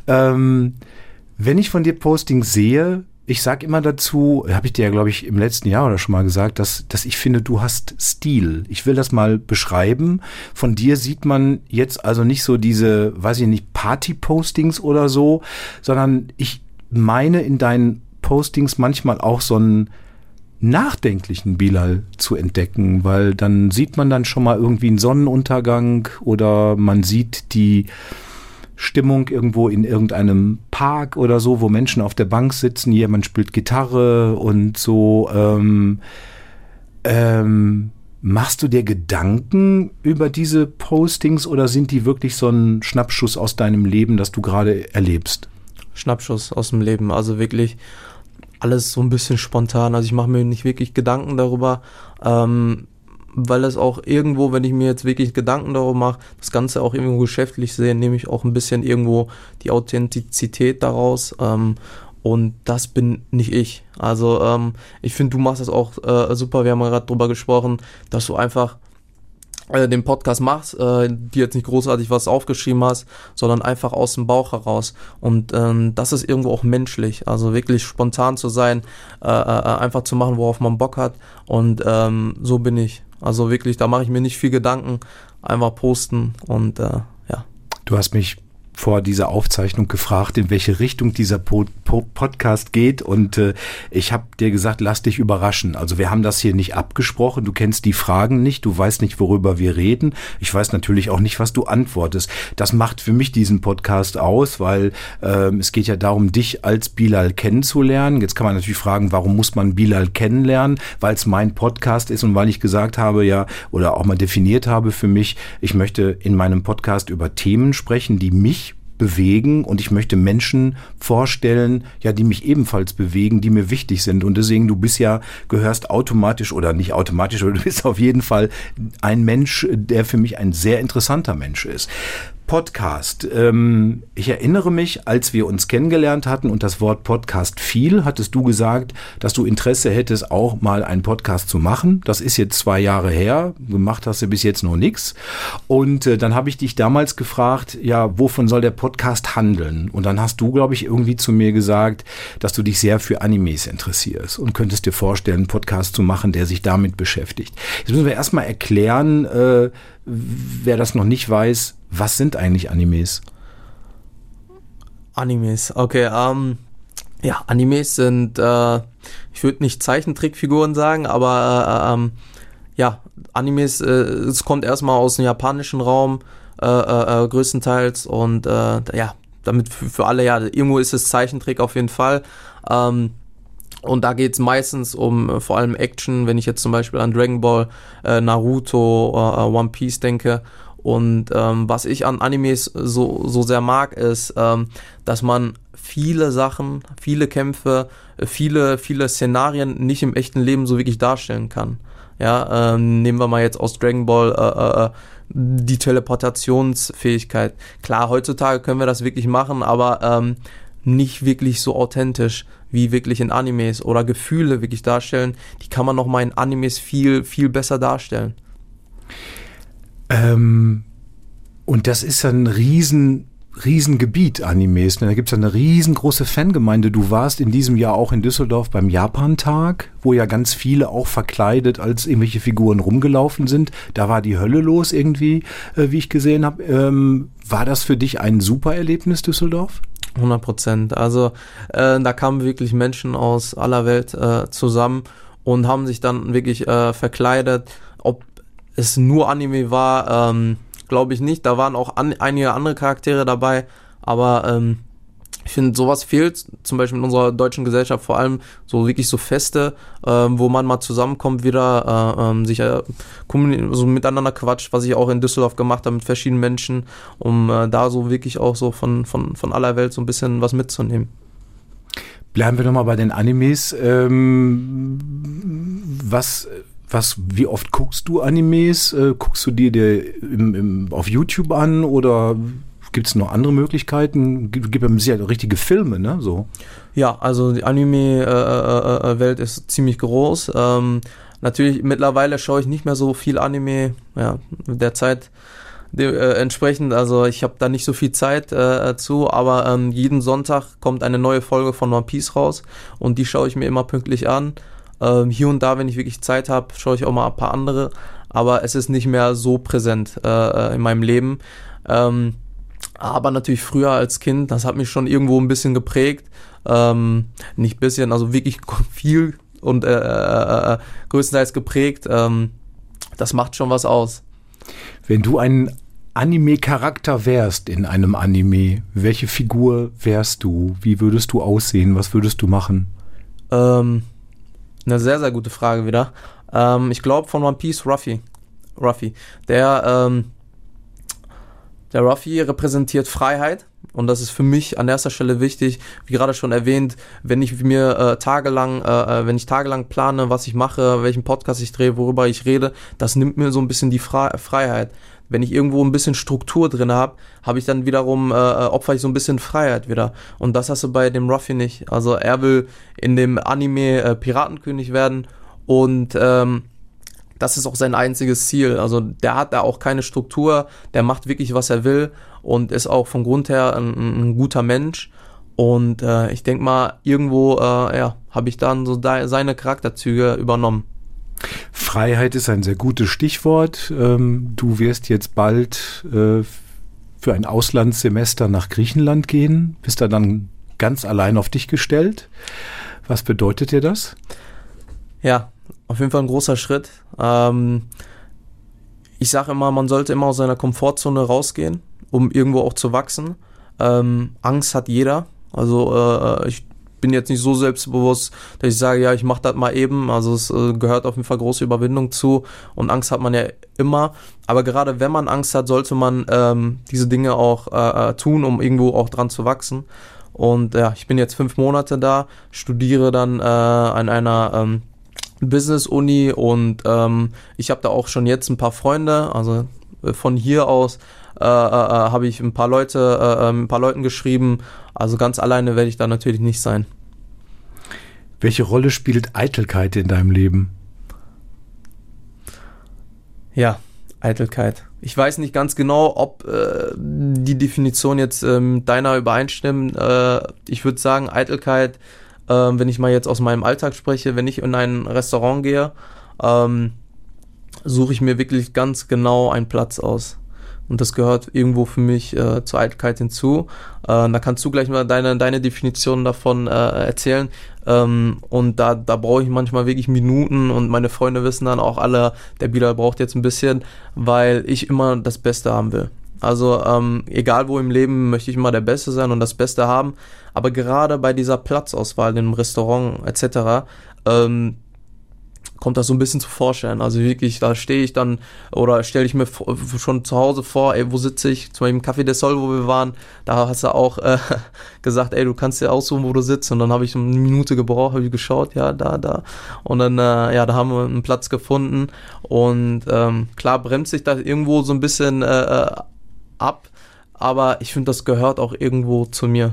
Ähm, wenn ich von dir Postings sehe, ich sage immer dazu, habe ich dir ja, glaube ich, im letzten Jahr oder schon mal gesagt, dass, dass ich finde, du hast Stil. Ich will das mal beschreiben. Von dir sieht man jetzt also nicht so diese, weiß ich nicht, Party-Postings oder so, sondern ich meine in deinen Postings manchmal auch so einen nachdenklichen Bilal zu entdecken, weil dann sieht man dann schon mal irgendwie einen Sonnenuntergang oder man sieht die Stimmung irgendwo in irgendeinem Park oder so, wo Menschen auf der Bank sitzen, jemand spielt Gitarre und so. Ähm, ähm, machst du dir Gedanken über diese Postings oder sind die wirklich so ein Schnappschuss aus deinem Leben, das du gerade erlebst? Schnappschuss aus dem Leben, also wirklich alles so ein bisschen spontan. Also ich mache mir nicht wirklich Gedanken darüber, ähm, weil es auch irgendwo, wenn ich mir jetzt wirklich Gedanken darüber mache, das Ganze auch irgendwo geschäftlich sehe, nehme ich auch ein bisschen irgendwo die Authentizität daraus ähm, und das bin nicht ich. Also ähm, ich finde, du machst das auch äh, super, wir haben gerade drüber gesprochen, dass du einfach äh, den Podcast machst, äh, dir jetzt nicht großartig was aufgeschrieben hast, sondern einfach aus dem Bauch heraus und ähm, das ist irgendwo auch menschlich, also wirklich spontan zu sein, äh, äh, einfach zu machen, worauf man Bock hat und ähm, so bin ich. Also wirklich, da mache ich mir nicht viel Gedanken, einfach posten und äh, ja. Du hast mich vor dieser Aufzeichnung gefragt, in welche Richtung dieser po- Po- Podcast geht und äh, ich habe dir gesagt, lass dich überraschen. Also wir haben das hier nicht abgesprochen, du kennst die Fragen nicht, du weißt nicht, worüber wir reden. Ich weiß natürlich auch nicht, was du antwortest. Das macht für mich diesen Podcast aus, weil ähm, es geht ja darum, dich als Bilal kennenzulernen. Jetzt kann man natürlich fragen, warum muss man Bilal kennenlernen? Weil es mein Podcast ist und weil ich gesagt habe, ja, oder auch mal definiert habe für mich, ich möchte in meinem Podcast über Themen sprechen, die mich bewegen und ich möchte Menschen vorstellen, ja, die mich ebenfalls bewegen, die mir wichtig sind und deswegen, du bist ja, gehörst automatisch oder nicht automatisch, oder du bist auf jeden Fall ein Mensch, der für mich ein sehr interessanter Mensch ist. Podcast. Ähm, ich erinnere mich, als wir uns kennengelernt hatten und das Wort Podcast fiel, hattest du gesagt, dass du Interesse hättest, auch mal einen Podcast zu machen. Das ist jetzt zwei Jahre her. Gemacht hast du bis jetzt noch nichts. Und äh, dann habe ich dich damals gefragt, ja, wovon soll der Podcast handeln? Und dann hast du, glaube ich, irgendwie zu mir gesagt, dass du dich sehr für Animes interessierst und könntest dir vorstellen, einen Podcast zu machen, der sich damit beschäftigt. Jetzt müssen wir erstmal erklären, äh, wer das noch nicht weiß, was sind eigentlich Animes? Animes, okay, ähm, ja, Animes sind, äh, ich würde nicht Zeichentrickfiguren sagen, aber äh, ähm, ja, Animes, äh, es kommt erstmal aus dem japanischen Raum, äh, äh, größtenteils und äh, ja, damit für, für alle, ja, irgendwo ist es Zeichentrick auf jeden Fall, ähm, und da geht es meistens um äh, vor allem Action, wenn ich jetzt zum Beispiel an Dragon Ball, äh, Naruto, äh, One Piece denke. Und ähm, was ich an Animes so, so sehr mag, ist, ähm, dass man viele Sachen, viele Kämpfe, viele, viele Szenarien nicht im echten Leben so wirklich darstellen kann. Ja, ähm, nehmen wir mal jetzt aus Dragon Ball äh, äh, die Teleportationsfähigkeit. Klar, heutzutage können wir das wirklich machen, aber ähm, nicht wirklich so authentisch wie wirklich in Animes oder Gefühle wirklich darstellen. Die kann man nochmal in Animes viel, viel besser darstellen. Ähm, und das ist ein riesen, riesen Gebiet, Animes. Da gibt es eine riesengroße Fangemeinde. Du warst in diesem Jahr auch in Düsseldorf beim Japan-Tag, wo ja ganz viele auch verkleidet als irgendwelche Figuren rumgelaufen sind. Da war die Hölle los irgendwie, äh, wie ich gesehen habe. Ähm, war das für dich ein super Erlebnis, Düsseldorf? hundert Prozent. Also äh, da kamen wirklich Menschen aus aller Welt äh, zusammen und haben sich dann wirklich äh, verkleidet. Ob es nur Anime war, ähm, glaube ich nicht. Da waren auch an, einige andere Charaktere dabei, aber ähm, ich finde, sowas fehlt, zum Beispiel in unserer deutschen Gesellschaft, vor allem so wirklich so Feste, ähm, wo man mal zusammenkommt, wieder äh, ähm, sich äh, so miteinander quatscht, was ich auch in Düsseldorf gemacht habe mit verschiedenen Menschen, um äh, da so wirklich auch so von, von, von aller Welt so ein bisschen was mitzunehmen. Bleiben wir nochmal bei den Animes. Ähm, was... Was, wie oft guckst du Animes? Äh, guckst du dir, dir im, im, auf YouTube an oder gibt es noch andere Möglichkeiten? Gibt es ja sicher richtige Filme, ne? So. Ja, also die Anime-Welt äh, äh, ist ziemlich groß. Ähm, natürlich, mittlerweile schaue ich nicht mehr so viel Anime, ja, der Zeit de, äh, entsprechend. Also ich habe da nicht so viel Zeit äh, zu, aber ähm, jeden Sonntag kommt eine neue Folge von One Piece raus und die schaue ich mir immer pünktlich an. Ähm, hier und da, wenn ich wirklich Zeit habe, schaue ich auch mal ein paar andere, aber es ist nicht mehr so präsent äh, in meinem Leben. Ähm, aber natürlich früher als Kind, das hat mich schon irgendwo ein bisschen geprägt. Ähm, nicht ein bisschen, also wirklich viel und äh, äh, größtenteils geprägt. Ähm, das macht schon was aus. Wenn du ein Anime-Charakter wärst in einem Anime, welche Figur wärst du? Wie würdest du aussehen? Was würdest du machen? Ähm, Eine sehr, sehr gute Frage wieder. Ähm, ich glaube von One Piece Ruffy. Ruffy. Der, ähm, der Ruffy repräsentiert Freiheit und das ist für mich an erster Stelle wichtig. Wie gerade schon erwähnt, wenn ich mir äh, tagelang, äh, wenn ich tagelang plane, was ich mache, welchen Podcast ich drehe, worüber ich rede, das nimmt mir so ein bisschen die Fre- Freiheit. Wenn ich irgendwo ein bisschen Struktur drin habe, habe ich dann wiederum, äh, opfer ich so ein bisschen Freiheit wieder. Und das hast du bei dem Ruffy nicht. Also er will in dem Anime äh, Piratenkönig werden und ähm, das ist auch sein einziges Ziel. Also der hat da auch keine Struktur, der macht wirklich, was er will und ist auch vom Grund her ein, ein guter Mensch. Und äh, ich denke mal, irgendwo äh, ja, habe ich dann so da, seine Charakterzüge übernommen. Freiheit ist ein sehr gutes Stichwort. Ähm, du wirst jetzt bald äh, für ein Auslandssemester nach Griechenland gehen. Bist da dann ganz allein auf dich gestellt. Was bedeutet dir das? Ja, auf jeden Fall ein großer Schritt. Ähm, ich sage immer, man sollte immer aus seiner Komfortzone rausgehen, um irgendwo auch zu wachsen. Ähm, Angst hat jeder. Also äh, ich bin jetzt nicht so selbstbewusst, dass ich sage, ja, ich mache das mal eben. Also es äh, gehört auf jeden Fall große Überwindung zu und Angst hat man ja immer. Aber gerade wenn man Angst hat, sollte man ähm, diese Dinge auch äh, tun, um irgendwo auch dran zu wachsen. Und ja, ich bin jetzt fünf Monate da, studiere dann äh, an einer ähm, Business-Uni und ähm, ich habe da auch schon jetzt ein paar Freunde. Also äh, von hier aus äh, äh, habe ich ein paar Leute, äh, ein paar Leuten geschrieben. Also ganz alleine werde ich da natürlich nicht sein. Welche Rolle spielt Eitelkeit in deinem Leben? Ja, Eitelkeit. Ich weiß nicht ganz genau, ob äh, die Definition jetzt äh, mit deiner übereinstimmt. Äh, ich würde sagen, Eitelkeit, äh, wenn ich mal jetzt aus meinem Alltag spreche, wenn ich in ein Restaurant gehe, ähm, suche ich mir wirklich ganz genau einen Platz aus. Und das gehört irgendwo für mich äh, zur Eitelkeit hinzu. Äh, da kannst du gleich mal deine, deine Definition davon äh, erzählen. Ähm, und da, da brauche ich manchmal wirklich Minuten und meine Freunde wissen dann auch alle, der Bilal braucht jetzt ein bisschen, weil ich immer das Beste haben will. Also ähm, egal wo im Leben möchte ich immer der Beste sein und das Beste haben. Aber gerade bei dieser Platzauswahl im Restaurant et cetera ähm, kommt das so ein bisschen zu Vorschein. Also wirklich, da stehe ich dann oder stelle ich mir schon zu Hause vor, ey, wo sitze ich? Zum Beispiel im Café del Sol, wo wir waren, da hast du auch äh, gesagt, ey, du kannst dir aussuchen, wo du sitzt. Und dann habe ich eine Minute gebraucht, habe ich geschaut, ja, da, da. Und dann, äh, ja, da haben wir einen Platz gefunden. Und ähm, klar bremst sich da irgendwo so ein bisschen äh, ab, aber ich finde, das gehört auch irgendwo zu mir.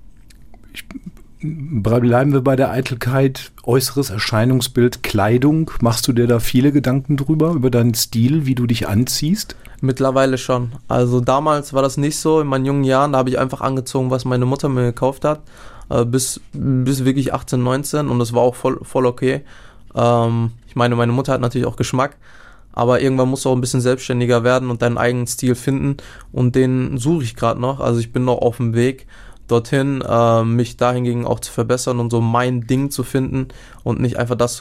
Ich Bleiben wir bei der Eitelkeit, äußeres Erscheinungsbild, Kleidung. Machst du dir da viele Gedanken drüber, über deinen Stil, wie du dich anziehst? Mittlerweile schon. Also damals war das nicht so, in meinen jungen Jahren, da habe ich einfach angezogen, was meine Mutter mir gekauft hat, äh, bis, bis wirklich achtzehn, neunzehn und das war auch voll, voll okay. Ähm, ich meine, meine Mutter hat natürlich auch Geschmack, aber irgendwann musst du auch ein bisschen selbstständiger werden und deinen eigenen Stil finden und den suche ich gerade noch, also ich bin noch auf dem Weg dorthin, äh, mich dahingegen auch zu verbessern und so mein Ding zu finden und nicht einfach das zu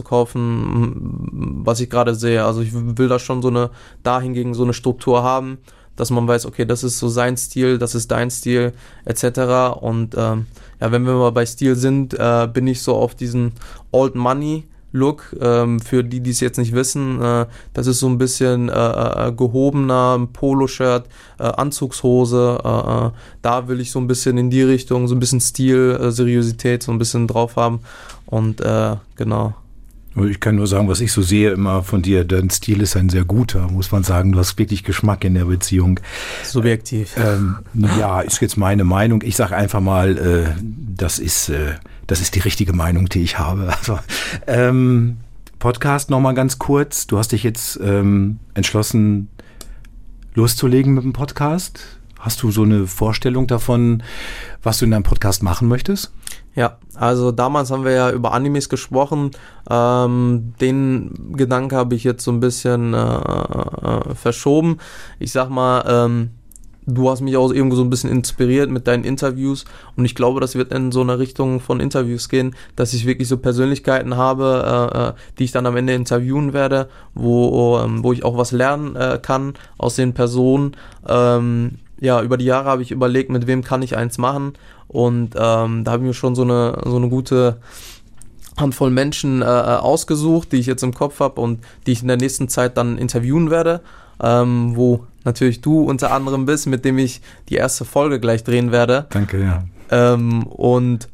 kaufen, was ich gerade sehe. Also ich will da schon so eine, dahingegen so eine Struktur haben, dass man weiß, okay, das ist so sein Stil, das ist dein Stil, et cetera. Und ähm, ja, wenn wir mal bei Stil sind, äh, bin ich so auf diesen Old Money Look, ähm, für die, die es jetzt nicht wissen, äh, das ist so ein bisschen äh, äh, gehobener Poloshirt, äh, Anzugshose, äh, äh, da will ich so ein bisschen in die Richtung, so ein bisschen Stil, äh, Seriosität so ein bisschen drauf haben und äh, genau. Ich kann nur sagen, was ich so sehe immer von dir, dein Stil ist ein sehr guter, muss man sagen, du hast wirklich Geschmack in der Beziehung. Subjektiv. Ähm, ja, ist jetzt meine Meinung, ich sage einfach mal, äh, das ist... Äh, Das ist die richtige Meinung, die ich habe. Also, ähm, Podcast nochmal ganz kurz. Du hast dich jetzt ähm, entschlossen, loszulegen mit dem Podcast. Hast du so eine Vorstellung davon, was du in deinem Podcast machen möchtest? Ja, also damals haben wir ja über Animes gesprochen. Ähm, den Gedanke habe ich jetzt so ein bisschen äh, äh, verschoben. Ich sag mal, ähm, du hast mich auch irgendwo so ein bisschen inspiriert mit deinen Interviews und ich glaube, das wird in so eine Richtung von Interviews gehen, dass ich wirklich so Persönlichkeiten habe, äh, die ich dann am Ende interviewen werde, wo, ähm, wo ich auch was lernen äh, kann aus den Personen. Ähm, ja, über die Jahre habe ich überlegt, mit wem kann ich eins machen und ähm, da habe ich mir schon so eine, so eine gute Handvoll Menschen äh, ausgesucht, die ich jetzt im Kopf habe und die ich in der nächsten Zeit dann interviewen werde. Ähm, wo natürlich du unter anderem bist, mit dem ich die erste Folge gleich drehen werde. Danke, ja. Ähm, und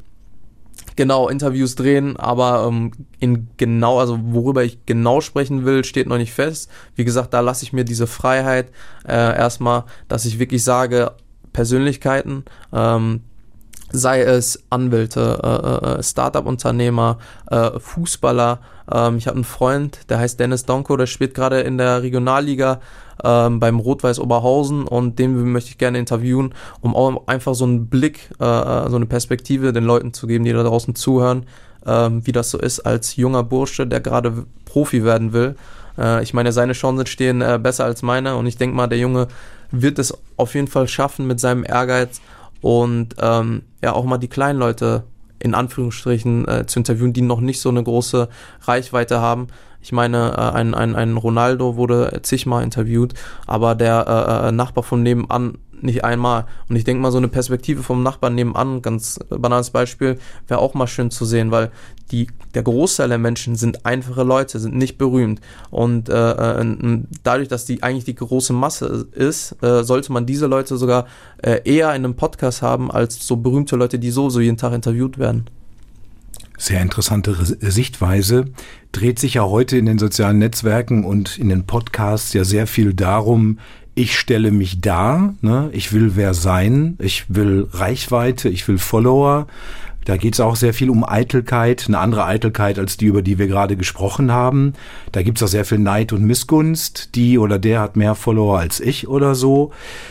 genau, Interviews drehen, aber ähm, in genau, also worüber ich genau sprechen will, steht noch nicht fest. Wie gesagt, da lasse ich mir diese Freiheit äh, erstmal, dass ich wirklich sage, Persönlichkeiten, ähm, sei es Anwälte, äh, Startup-Unternehmer, äh, Fußballer. Ähm, ich habe einen Freund, der heißt Dennis Donko, der spielt gerade in der Regionalliga ähm, beim Rot-Weiß Oberhausen und den möchte ich gerne interviewen, um auch einfach so einen Blick, äh, so eine Perspektive den Leuten zu geben, die da draußen zuhören, äh, wie das so ist als junger Bursche, der gerade Profi werden will. Äh, ich meine, seine Chancen stehen äh, besser als meine und ich denke mal, der Junge wird es auf jeden Fall schaffen mit seinem Ehrgeiz. und ähm, ja auch mal die kleinen Leute in Anführungsstrichen äh, zu interviewen, die noch nicht so eine große Reichweite haben. Ich meine, äh, ein, ein, ein Ronaldo wurde zigmal interviewt, aber der äh, Nachbar von nebenan nicht einmal. Und ich denke mal, so eine Perspektive vom Nachbarn nebenan, ganz banales Beispiel, wäre auch mal schön zu sehen, weil die, der Großteil der Menschen sind einfache Leute, sind nicht berühmt. Und äh, dadurch, dass die eigentlich die große Masse ist, äh, sollte man diese Leute sogar äh, eher in einem Podcast haben, als so berühmte Leute, die so, so jeden Tag interviewt werden. Sehr interessante Sichtweise. Dreht sich ja heute in den sozialen Netzwerken und in den Podcasts ja sehr viel darum, ich stelle mich dar, ne? Ich will wer sein, ich will Reichweite, ich will Follower. Da geht es auch sehr viel um Eitelkeit, eine andere Eitelkeit als die, über die wir gerade gesprochen haben. Da gibt es auch sehr viel Neid und Missgunst. Die oder der hat mehr Follower als ich oder so.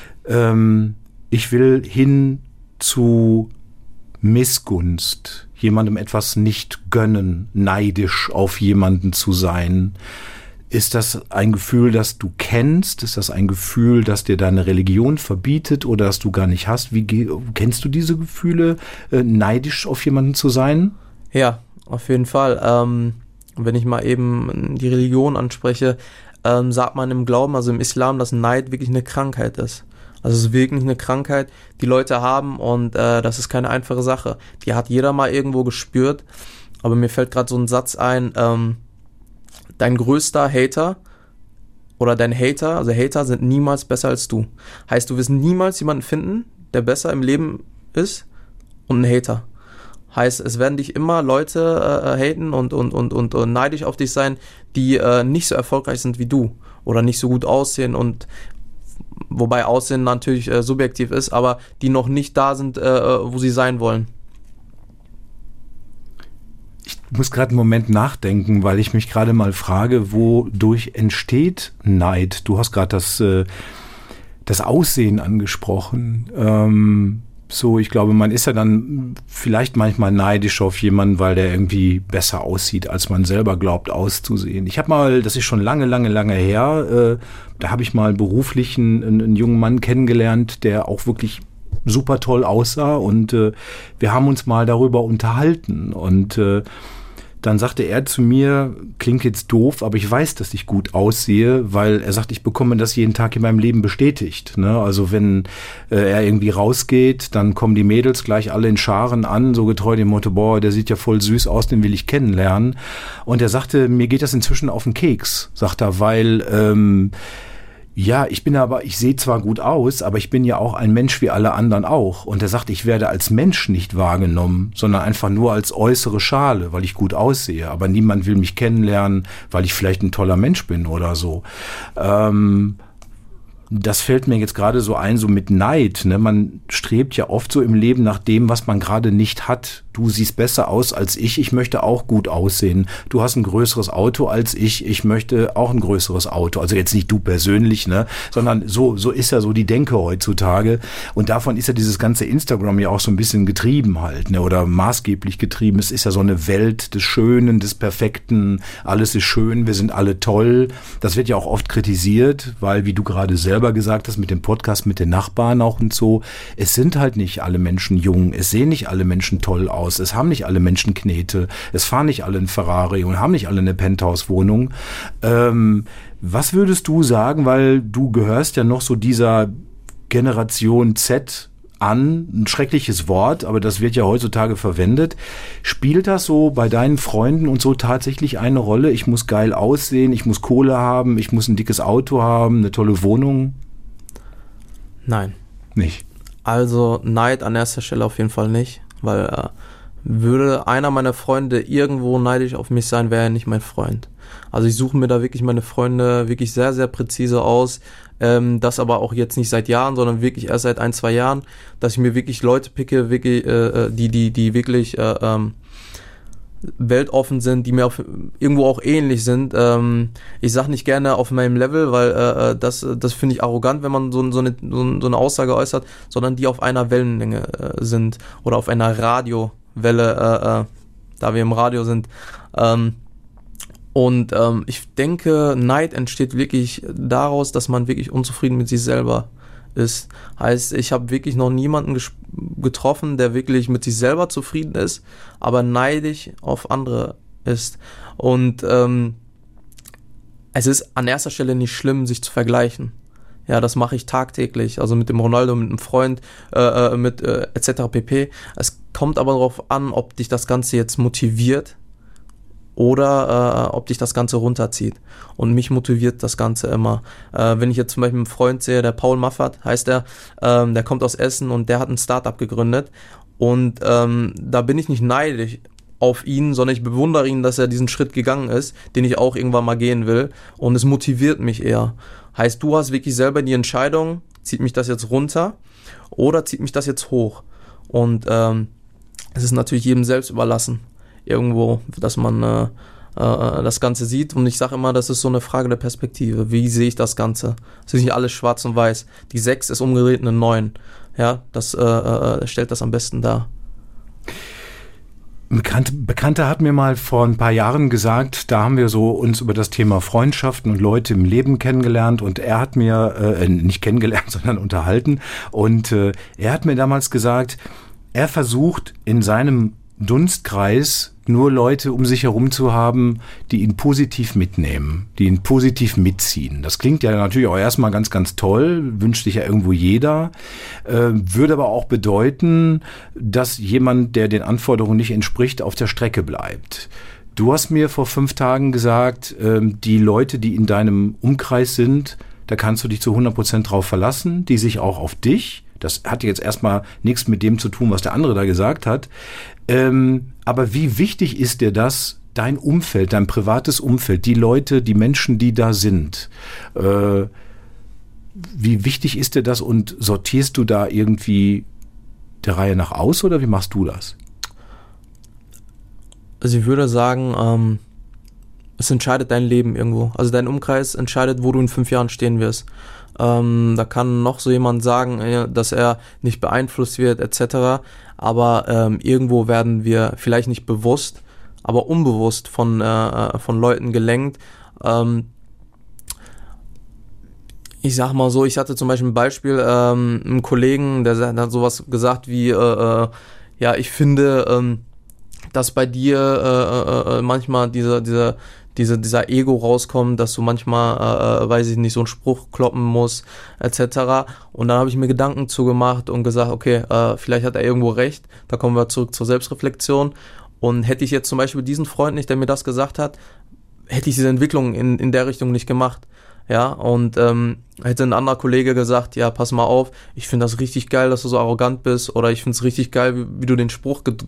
Ähm, ich will hin zu Missgunst, jemandem etwas nicht gönnen, neidisch auf jemanden zu sein. Ist das ein Gefühl, das du kennst? Ist das ein Gefühl, das dir deine Religion verbietet oder das du gar nicht hast? Wie kennst du diese Gefühle, äh, neidisch auf jemanden zu sein? Ja, auf jeden Fall. Ähm, wenn ich mal eben die Religion anspreche, ähm, sagt man im Glauben, also im Islam, dass Neid wirklich eine Krankheit ist. Also es ist wirklich eine Krankheit, die Leute haben und äh, das ist keine einfache Sache. Die hat jeder mal irgendwo gespürt, aber mir fällt gerade so ein Satz ein, ähm, dein größter Hater oder dein Hater, also Hater sind niemals besser als du. Heißt, du wirst niemals jemanden finden, der besser im Leben ist und ein Hater. Heißt, es werden dich immer Leute äh, haten und, und, und, und, und neidisch auf dich sein, die äh, nicht so erfolgreich sind wie du oder nicht so gut aussehen und wobei Aussehen natürlich äh, subjektiv ist, aber die noch nicht da sind, äh, wo sie sein wollen. Ich muss gerade einen Moment nachdenken, weil ich mich gerade mal frage, wodurch entsteht Neid? Du hast gerade das, äh, das Aussehen angesprochen. Ähm, so, ich glaube, man ist ja dann vielleicht manchmal neidisch auf jemanden, weil der irgendwie besser aussieht, als man selber glaubt auszusehen. Ich habe mal, das ist schon lange, lange, lange her, äh, da habe ich mal beruflich einen, einen jungen Mann kennengelernt, der auch wirklich super toll aussah und äh, wir haben uns mal darüber unterhalten und äh, dann sagte er zu mir, klingt jetzt doof, aber ich weiß, dass ich gut aussehe, weil er sagt, ich bekomme das jeden Tag in meinem Leben bestätigt. Ne? Also wenn äh, er irgendwie rausgeht, dann kommen die Mädels gleich alle in Scharen an, so getreu dem Motto, boah, der sieht ja voll süß aus, den will ich kennenlernen. Und er sagte, mir geht das inzwischen auf den Keks, sagt er, weil ähm, ja, ich bin aber, ich sehe zwar gut aus, aber ich bin ja auch ein Mensch wie alle anderen auch. Und er sagt, ich werde als Mensch nicht wahrgenommen, sondern einfach nur als äußere Schale, weil ich gut aussehe. Aber niemand will mich kennenlernen, weil ich vielleicht ein toller Mensch bin oder so. Ähm, das fällt mir jetzt gerade so ein, so mit Neid. Ne? Man strebt ja oft so im Leben nach dem, was man gerade nicht hat. Du siehst besser aus als ich, ich möchte auch gut aussehen. Du hast ein größeres Auto als ich, ich möchte auch ein größeres Auto. Also jetzt nicht du persönlich, ne, sondern so so ist ja so die Denke heutzutage. Und davon ist ja dieses ganze Instagram ja auch so ein bisschen getrieben halt, ne, oder maßgeblich getrieben. Es ist ja so eine Welt des Schönen, des Perfekten. Alles ist schön, wir sind alle toll. Das wird ja auch oft kritisiert, weil, wie du gerade selber gesagt hast, mit dem Podcast, mit den Nachbarn auch und so, es sind halt nicht alle Menschen jung, es sehen nicht alle Menschen toll aus. Es haben nicht alle Menschen Knete, es fahren nicht alle einen Ferrari und haben nicht alle eine Penthouse-Wohnung. Ähm, was würdest du sagen, weil du gehörst ja noch so dieser Generation Z an, ein schreckliches Wort, aber das wird ja heutzutage verwendet. Spielt das so bei deinen Freunden und so tatsächlich eine Rolle? Ich muss geil aussehen, ich muss Kohle haben, ich muss ein dickes Auto haben, eine tolle Wohnung? Nein. Nicht? Also Neid an erster Stelle auf jeden Fall nicht, weil äh, würde einer meiner Freunde irgendwo neidisch auf mich sein, wäre er nicht mein Freund. Also ich suche mir da wirklich meine Freunde wirklich sehr, sehr präzise aus. Ähm, das aber auch jetzt nicht seit Jahren, sondern wirklich erst seit ein, zwei Jahren, dass ich mir wirklich Leute picke, wirklich, äh, die, die, die wirklich äh, ähm, weltoffen sind, die mir auf, irgendwo auch ähnlich sind. Ähm, ich sag nicht gerne auf meinem Level, weil äh, das, das finde ich arrogant, wenn man so, so, eine, so eine Aussage äußert, sondern die auf einer Wellenlänge äh, sind oder auf einer Radiowelle, äh, äh, da wir im Radio sind. Ähm, und ähm, ich denke, Neid entsteht wirklich daraus, dass man wirklich unzufrieden mit sich selber ist. Heißt, ich habe wirklich noch niemanden ges- getroffen, der wirklich mit sich selber zufrieden ist, aber neidisch auf andere ist. Und ähm, es ist an erster Stelle nicht schlimm, sich zu vergleichen. Ja, das mache ich tagtäglich, also mit dem Ronaldo, mit einem Freund, äh, mit äh, et cetera pp. Es kommt aber darauf an, ob dich das Ganze jetzt motiviert oder äh, ob dich das Ganze runterzieht. Und mich motiviert das Ganze immer. Äh, wenn ich jetzt zum Beispiel einen Freund sehe, der Paul Maffert heißt der, ähm, der kommt aus Essen und der hat ein Startup gegründet. Und ähm, da bin ich nicht neidisch auf ihn, sondern ich bewundere ihn, dass er diesen Schritt gegangen ist, den ich auch irgendwann mal gehen will. Und es motiviert mich eher. Heißt, du hast wirklich selber die Entscheidung, zieht mich das jetzt runter oder zieht mich das jetzt hoch? Und ähm, es ist natürlich jedem selbst überlassen, irgendwo, dass man äh, äh, das Ganze sieht. Und ich sage immer, das ist so eine Frage der Perspektive. Wie sehe ich das Ganze? Es ist nicht alles schwarz und weiß. Die sechs ist umgedreht eine neun. Ja, das äh, äh, stellt das am besten dar. Ein Bekannter, Bekannter hat mir mal vor ein paar Jahren gesagt, da haben wir so uns über das Thema Freundschaften und Leute im Leben kennengelernt und er hat mir, äh, nicht kennengelernt, sondern unterhalten und äh, er hat mir damals gesagt, er versucht in seinem Dunstkreis nur Leute um sich herum zu haben, die ihn positiv mitnehmen, die ihn positiv mitziehen. Das klingt ja natürlich auch erstmal ganz, ganz toll, wünscht sich ja irgendwo jeder, äh, würde aber auch bedeuten, dass jemand, der den Anforderungen nicht entspricht, auf der Strecke bleibt. Du hast mir vor fünf Tagen gesagt, äh, die Leute, die in deinem Umkreis sind, da kannst du dich zu hundert Prozent drauf verlassen, die sich auch auf dich. Das hat jetzt erstmal nichts mit dem zu tun, was der andere da gesagt hat. Ähm, aber wie wichtig ist dir das, dein Umfeld, dein privates Umfeld, die Leute, die Menschen, die da sind? Äh, wie wichtig ist dir das und sortierst du da irgendwie der Reihe nach aus oder wie machst du das? Also ich würde sagen, ähm, es entscheidet dein Leben irgendwo. Also dein Umkreis entscheidet, wo du in fünf Jahren stehen wirst. Ähm, da kann noch so jemand sagen, äh, dass er nicht beeinflusst wird et cetera. Aber ähm, irgendwo werden wir vielleicht nicht bewusst, aber unbewusst von, äh, von Leuten gelenkt. Ähm, ich sag mal so, ich hatte zum Beispiel ein Beispiel, ähm, einen Kollegen, der, der hat sowas gesagt wie, äh, äh, ja, ich finde, ähm, dass bei dir äh, äh, manchmal diese, diese Diese, dieser Ego rauskommt, dass du manchmal, äh, weiß ich nicht, so einen Spruch kloppen musst, et cetera. Und dann habe ich mir Gedanken zugemacht und gesagt, okay, äh, vielleicht hat er irgendwo recht. Da kommen wir zurück zur Selbstreflexion. Und hätte ich jetzt zum Beispiel diesen Freund nicht, der mir das gesagt hat, hätte ich diese Entwicklung in, in der Richtung nicht gemacht. Ja, und ähm, hätte ein anderer Kollege gesagt, ja, pass mal auf, ich finde das richtig geil, dass du so arrogant bist, oder ich finde es richtig geil, wie, wie du den Spruch ge-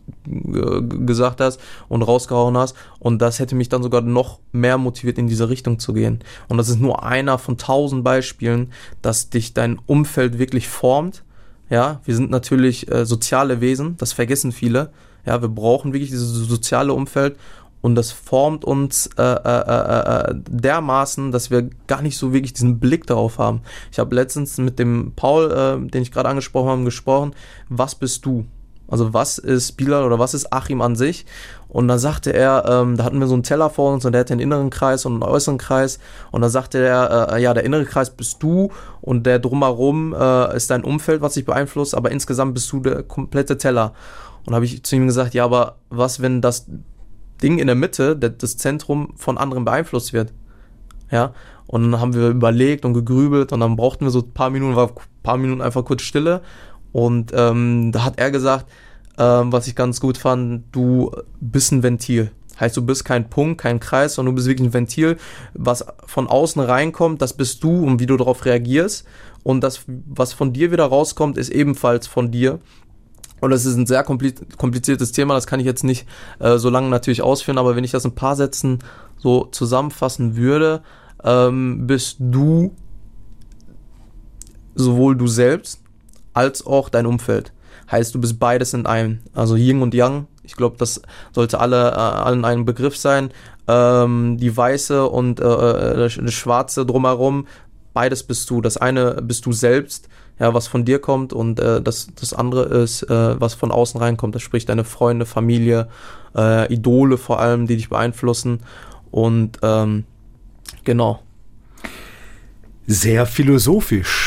ge- gesagt hast und rausgehauen hast, und das hätte mich dann sogar noch mehr motiviert, in diese Richtung zu gehen. Und das ist nur einer von tausend Beispielen, dass dich dein Umfeld wirklich formt. Ja, wir sind natürlich äh, soziale Wesen, das vergessen viele. Ja, wir brauchen wirklich dieses soziale Umfeld. Und das formt uns äh, äh, äh, dermaßen, dass wir gar nicht so wirklich diesen Blick darauf haben. Ich habe letztens mit dem Paul, äh, den ich gerade angesprochen habe, gesprochen, was bist du? Also was ist Bilal oder was ist Achim an sich? Und dann sagte er, ähm, da hatten wir so einen Teller vor uns und der hatte einen inneren Kreis und einen äußeren Kreis. Und dann sagte er, äh, ja, der innere Kreis bist du und der drumherum äh, ist dein Umfeld, was dich beeinflusst, aber insgesamt bist du der komplette Teller. Und da habe ich zu ihm gesagt, ja, aber was, wenn das Ding in der Mitte, das Zentrum von anderen beeinflusst wird. Ja, und dann haben wir überlegt und gegrübelt und dann brauchten wir so ein paar Minuten, war ein paar Minuten einfach kurz Stille, und ähm, da hat er gesagt, ähm, was ich ganz gut fand, du bist ein Ventil. Heißt, du bist kein Punkt, kein Kreis, sondern du bist wirklich ein Ventil, was von außen reinkommt, das bist du und wie du darauf reagierst, und das, was von dir wieder rauskommt, ist ebenfalls von dir. Und das ist ein sehr kompliziertes Thema, das kann ich jetzt nicht äh, so lange natürlich ausführen, aber wenn ich das in ein paar Sätzen so zusammenfassen würde, ähm, bist du sowohl du selbst als auch dein Umfeld. Heißt, du bist beides in einem, also Yin und Yang. Ich glaube, das sollte alle, äh, allen ein Begriff sein. Ähm, die Weiße und äh, das, das Schwarze drumherum, beides bist du. Das eine bist du selbst, ja, was von dir kommt, und äh, das, das andere ist, äh, was von außen reinkommt. Das spricht deine Freunde, Familie, äh, Idole vor allem, die dich beeinflussen. Und ähm, genau. Sehr philosophisch.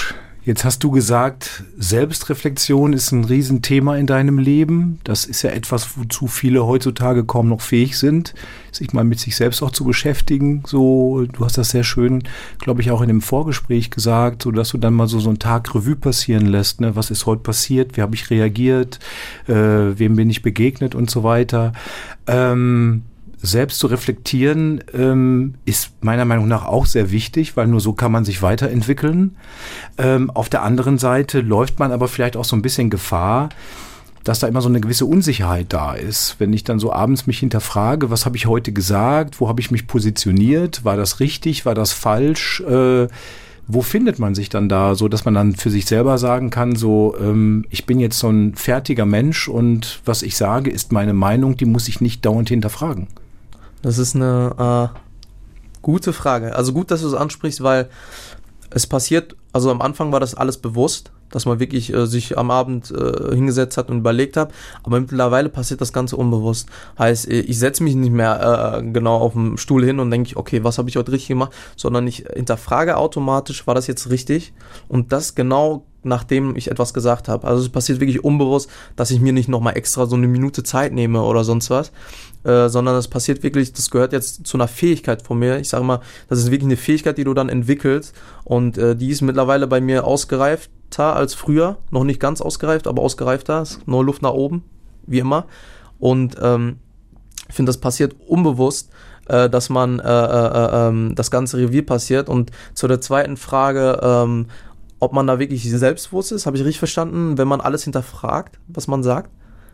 Jetzt hast du gesagt, Selbstreflexion ist ein Riesenthema in deinem Leben. Das ist ja etwas, wozu viele heutzutage kaum noch fähig sind, sich mal mit sich selbst auch zu beschäftigen. So, du hast das sehr schön, glaube ich, auch in dem Vorgespräch gesagt, so dass du dann mal so so einen Tag Revue passieren lässt. Ne? Was ist heute passiert? Wie habe ich reagiert? Äh, wem bin ich begegnet und so weiter. Ähm, Selbst zu reflektieren ähm, ist meiner Meinung nach auch sehr wichtig, weil nur so kann man sich weiterentwickeln. Ähm, auf der anderen Seite läuft man aber vielleicht auch so ein bisschen Gefahr, dass da immer so eine gewisse Unsicherheit da ist. Wenn ich dann so abends mich hinterfrage, was habe ich heute gesagt, wo habe ich mich positioniert, war das richtig, war das falsch, äh, wo findet man sich dann da, so dass man dann für sich selber sagen kann, so ähm, ich bin jetzt so ein fertiger Mensch und was ich sage, ist meine Meinung, die muss ich nicht dauernd hinterfragen. Das ist eine äh, gute Frage. Also gut, dass du es ansprichst, weil es passiert, also am Anfang war das alles bewusst, dass man wirklich äh, sich am Abend äh, hingesetzt hat und überlegt hat, aber mittlerweile passiert das Ganze unbewusst. Heißt, ich setze mich nicht mehr äh, genau auf dem Stuhl hin und denke, okay, was habe ich heute richtig gemacht, sondern ich hinterfrage automatisch, war das jetzt richtig? Und das genau nachdem ich etwas gesagt habe. Also es passiert wirklich unbewusst, dass ich mir nicht nochmal extra so eine Minute Zeit nehme oder sonst was, äh, sondern das passiert wirklich, das gehört jetzt zu einer Fähigkeit von mir. Ich sage mal, das ist wirklich eine Fähigkeit, die du dann entwickelst und äh, die ist mittlerweile bei mir ausgereifter als früher. Noch nicht ganz ausgereift, aber ausgereifter. Ist nur Luft nach oben, wie immer. Und ähm, ich finde, das passiert unbewusst, äh, dass man äh, äh, äh, das ganze Revier passiert. Und zu der zweiten Frage, ähm, ob man da wirklich selbstbewusst ist, habe ich richtig verstanden, wenn man alles hinterfragt, was man sagt?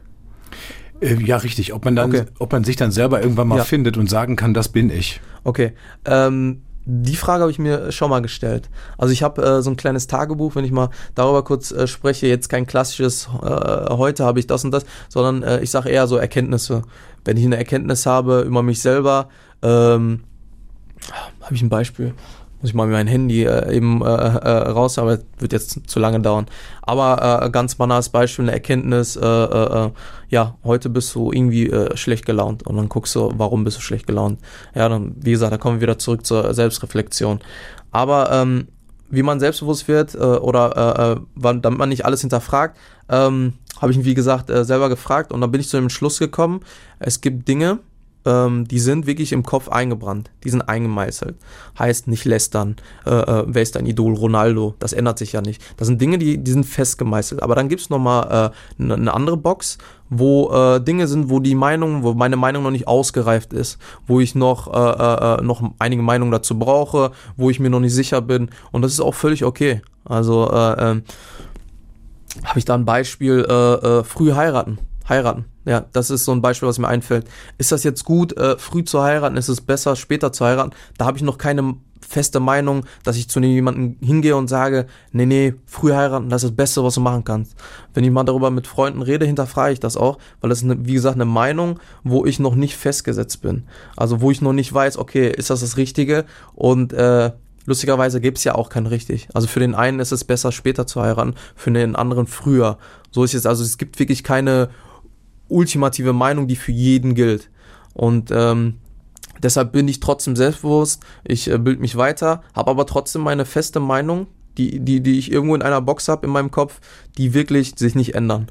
Äh, ja, richtig. Ob man dann, okay. ob man sich dann selber irgendwann mal ja. findet und sagen kann, das bin ich. Okay. Ähm, die Frage habe ich mir schon mal gestellt. Also ich habe äh, so ein kleines Tagebuch, wenn ich mal darüber kurz äh, spreche, jetzt kein klassisches, äh, heute habe ich das und das, sondern äh, ich sage eher so Erkenntnisse. Wenn ich eine Erkenntnis habe über mich selber, ähm, habe ich ein Beispiel. Muss ich mal mein Handy äh, eben äh, äh, raus, aber wird jetzt zu lange dauern. Aber äh, ganz banales Beispiel, eine Erkenntnis, äh, äh, ja, heute bist du irgendwie äh, schlecht gelaunt und dann guckst du, warum bist du schlecht gelaunt. Ja, dann, wie gesagt, da kommen wir wieder zurück zur Selbstreflexion. Aber ähm, wie man selbstbewusst wird äh, oder äh, damit man nicht alles hinterfragt, ähm, habe ich mich, wie gesagt, äh, selber gefragt und dann bin ich zu dem Schluss gekommen, es gibt Dinge, Ähm, die sind wirklich im Kopf eingebrannt, die sind eingemeißelt. Heißt nicht lästern, äh, äh, wer ist dein Idol, Ronaldo, das ändert sich ja nicht. Das sind Dinge, die, die sind fest gemeißelt. Aber dann gibt es nochmal äh, eine ne andere Box, wo äh, Dinge sind, wo die Meinung, wo meine Meinung noch nicht ausgereift ist, wo ich noch, äh, äh, noch einige Meinungen dazu brauche, wo ich mir noch nicht sicher bin. Und das ist auch völlig okay. Also äh, äh, habe ich da ein Beispiel, äh, äh, früh heiraten. Heiraten, ja, das ist so ein Beispiel, was mir einfällt. Ist das jetzt gut, äh, früh zu heiraten? Ist es besser, später zu heiraten? Da habe ich noch keine feste Meinung, dass ich zu jemandem hingehe und sage, nee, nee, früh heiraten, das ist das Beste, was du machen kannst. Wenn ich mal darüber mit Freunden rede, hinterfrage ich das auch, weil das ist, eine, wie gesagt, eine Meinung, wo ich noch nicht festgesetzt bin. Also wo ich noch nicht weiß, okay, ist das das Richtige? Und äh, lustigerweise gibt es ja auch kein richtig. Also für den einen ist es besser, später zu heiraten, für den anderen früher. So ist es, also es gibt wirklich keine ultimative Meinung, die für jeden gilt. Und ähm, deshalb bin ich trotzdem selbstbewusst, ich äh, bilde mich weiter, habe aber trotzdem meine feste Meinung, die, die, die ich irgendwo in einer Box habe in meinem Kopf, die wirklich sich nicht ändern.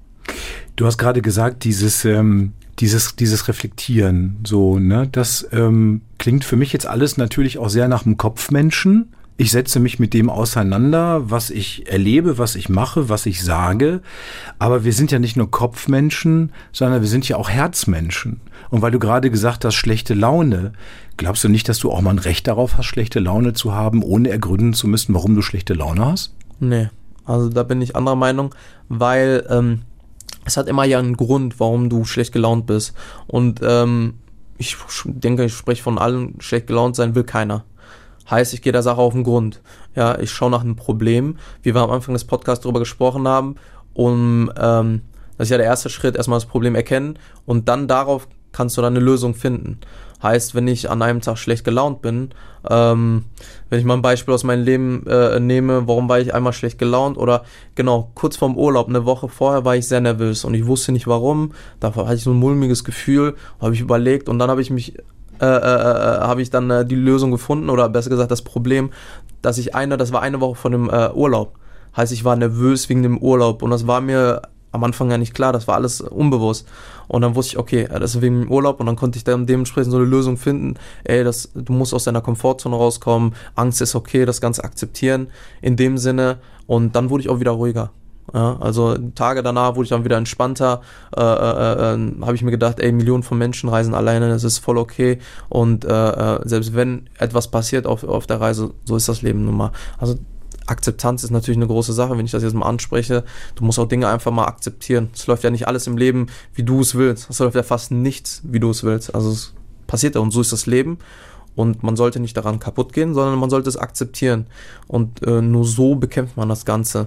Du hast gerade gesagt, dieses, ähm, dieses, dieses Reflektieren, so, ne, das ähm, klingt für mich jetzt alles natürlich auch sehr nach einem Kopfmenschen. Ich setze mich mit dem auseinander, was ich erlebe, was ich mache, was ich sage. Aber wir sind ja nicht nur Kopfmenschen, sondern wir sind ja auch Herzmenschen. Und weil du gerade gesagt hast, schlechte Laune, glaubst du nicht, dass du auch mal ein Recht darauf hast, schlechte Laune zu haben, ohne ergründen zu müssen, warum du schlechte Laune hast? Nee, also da bin ich anderer Meinung, weil ähm, es hat immer ja einen Grund, warum du schlecht gelaunt bist. Und ähm, ich denke, ich spreche von allen, schlecht gelaunt sein will keiner. Heißt, ich gehe der Sache auf den Grund. Ja, ich schaue nach einem Problem, wie wir am Anfang des Podcasts darüber gesprochen haben, um, ähm, das ist ja der erste Schritt, erstmal das Problem erkennen und dann darauf kannst du dann eine Lösung finden. Heißt, wenn ich an einem Tag schlecht gelaunt bin, ähm, wenn ich mal ein Beispiel aus meinem Leben äh, nehme, warum war ich einmal schlecht gelaunt oder genau, kurz vorm Urlaub, eine Woche vorher war ich sehr nervös und ich wusste nicht warum, da hatte ich so ein mulmiges Gefühl, habe ich überlegt und dann habe ich mich Äh, äh, habe ich dann äh, die Lösung gefunden oder besser gesagt das Problem, dass ich eine, das war eine Woche von dem äh, Urlaub. Heißt, ich war nervös wegen dem Urlaub und das war mir am Anfang ja nicht klar, das war alles unbewusst. Und dann wusste ich, okay, das ist wegen dem Urlaub und dann konnte ich dann dementsprechend so eine Lösung finden, ey, das, du musst aus deiner Komfortzone rauskommen, Angst ist okay, das Ganze akzeptieren in dem Sinne und dann wurde ich auch wieder ruhiger. Ja, also Tage danach wurde ich dann wieder entspannter, äh, äh, äh, habe ich mir gedacht, ey, Millionen von Menschen reisen alleine, das ist voll okay und äh, äh, selbst wenn etwas passiert auf, auf der Reise, so ist das Leben nun mal. Also Akzeptanz ist natürlich eine große Sache, wenn ich das jetzt mal anspreche. Du musst auch Dinge einfach mal akzeptieren. Es läuft ja nicht alles im Leben, wie du es willst. Es läuft ja fast nichts, wie du es willst. Also es passiert ja und so ist das Leben. Und man sollte nicht daran kaputt gehen, sondern man sollte es akzeptieren. Und äh, nur so bekämpft man das Ganze.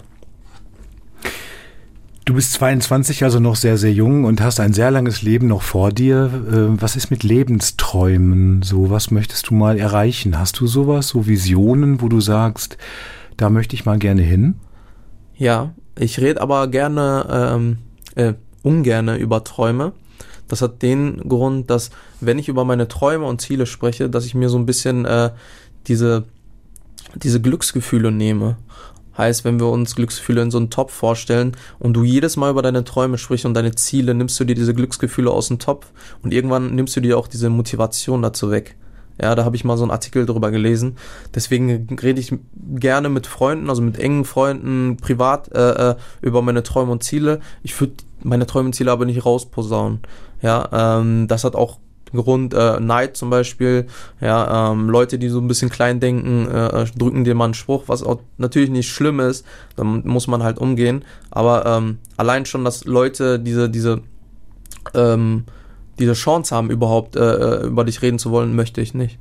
Du bist zweiundzwanzig, also noch sehr, sehr jung und hast ein sehr langes Leben noch vor dir. Äh, was ist mit Lebensträumen? So, was möchtest du mal erreichen? Hast du sowas, so Visionen, wo du sagst, da möchte ich mal gerne hin? Ja, ich rede aber gerne, ähm, äh, ungerne über Träume. Das hat den Grund, dass wenn ich über meine Träume und Ziele spreche, dass ich mir so ein bisschen äh, diese, diese Glücksgefühle nehme. Heißt, wenn wir uns Glücksgefühle in so einen Topf vorstellen und du jedes Mal über deine Träume sprichst und deine Ziele, nimmst du dir diese Glücksgefühle aus dem Topf und irgendwann nimmst du dir auch diese Motivation dazu weg. Ja, da habe ich mal so einen Artikel drüber gelesen. Deswegen rede ich gerne mit Freunden, also mit engen Freunden, privat äh, über meine Träume und Ziele. Ich würde meine Träume und Ziele aber nicht rausposaunen. Ja, ähm, das hat auch Grund, äh, Neid zum Beispiel. Ja, ähm, Leute, die so ein bisschen klein denken, äh, drücken dir mal einen Spruch, was auch natürlich nicht schlimm ist. Dann muss man halt umgehen. Aber ähm, allein schon, dass Leute diese diese ähm, diese Chance haben, überhaupt äh, über dich reden zu wollen, möchte ich nicht.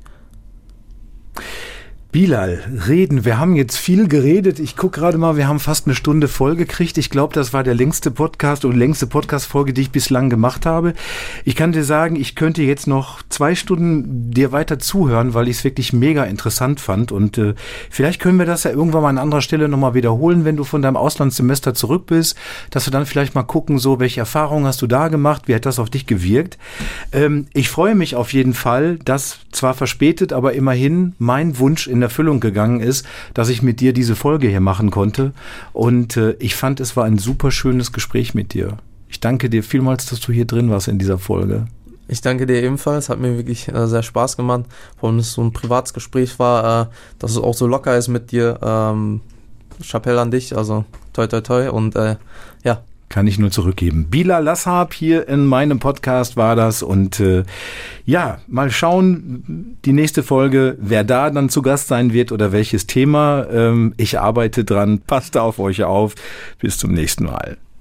Bilal, reden. Wir haben jetzt viel geredet. Ich gucke gerade mal, wir haben fast eine Stunde voll gekriegt. Ich glaube, das war der längste Podcast oder längste Podcast-Folge, die ich bislang gemacht habe. Ich kann dir sagen, ich könnte jetzt noch zwei Stunden dir weiter zuhören, weil ich es wirklich mega interessant fand. Und äh, vielleicht können wir das ja irgendwann mal an anderer Stelle nochmal wiederholen, wenn du von deinem Auslandssemester zurück bist, dass wir dann vielleicht mal gucken, so welche Erfahrungen hast du da gemacht, wie hat das auf dich gewirkt. Ähm, ich freue mich auf jeden Fall, dass zwar verspätet, aber immerhin mein Wunsch in Erfüllung gegangen ist, dass ich mit dir diese Folge hier machen konnte. Und äh, ich fand, es war ein super schönes Gespräch mit dir. Ich danke dir vielmals, dass du hier drin warst in dieser Folge. Ich danke dir ebenfalls. Hat mir wirklich äh, sehr Spaß gemacht. Vor allem, dass es so ein privates Gespräch war, äh, dass es auch so locker ist mit dir. Ähm, Chapeau an dich. Also toi toi toi. Und äh, ja. Kann ich nur zurückgeben. Bilal Lassab hier in meinem Podcast war das und äh, ja, mal schauen, die nächste Folge, wer da dann zu Gast sein wird oder welches Thema. Ähm, ich arbeite dran, passt auf euch auf. Bis zum nächsten Mal.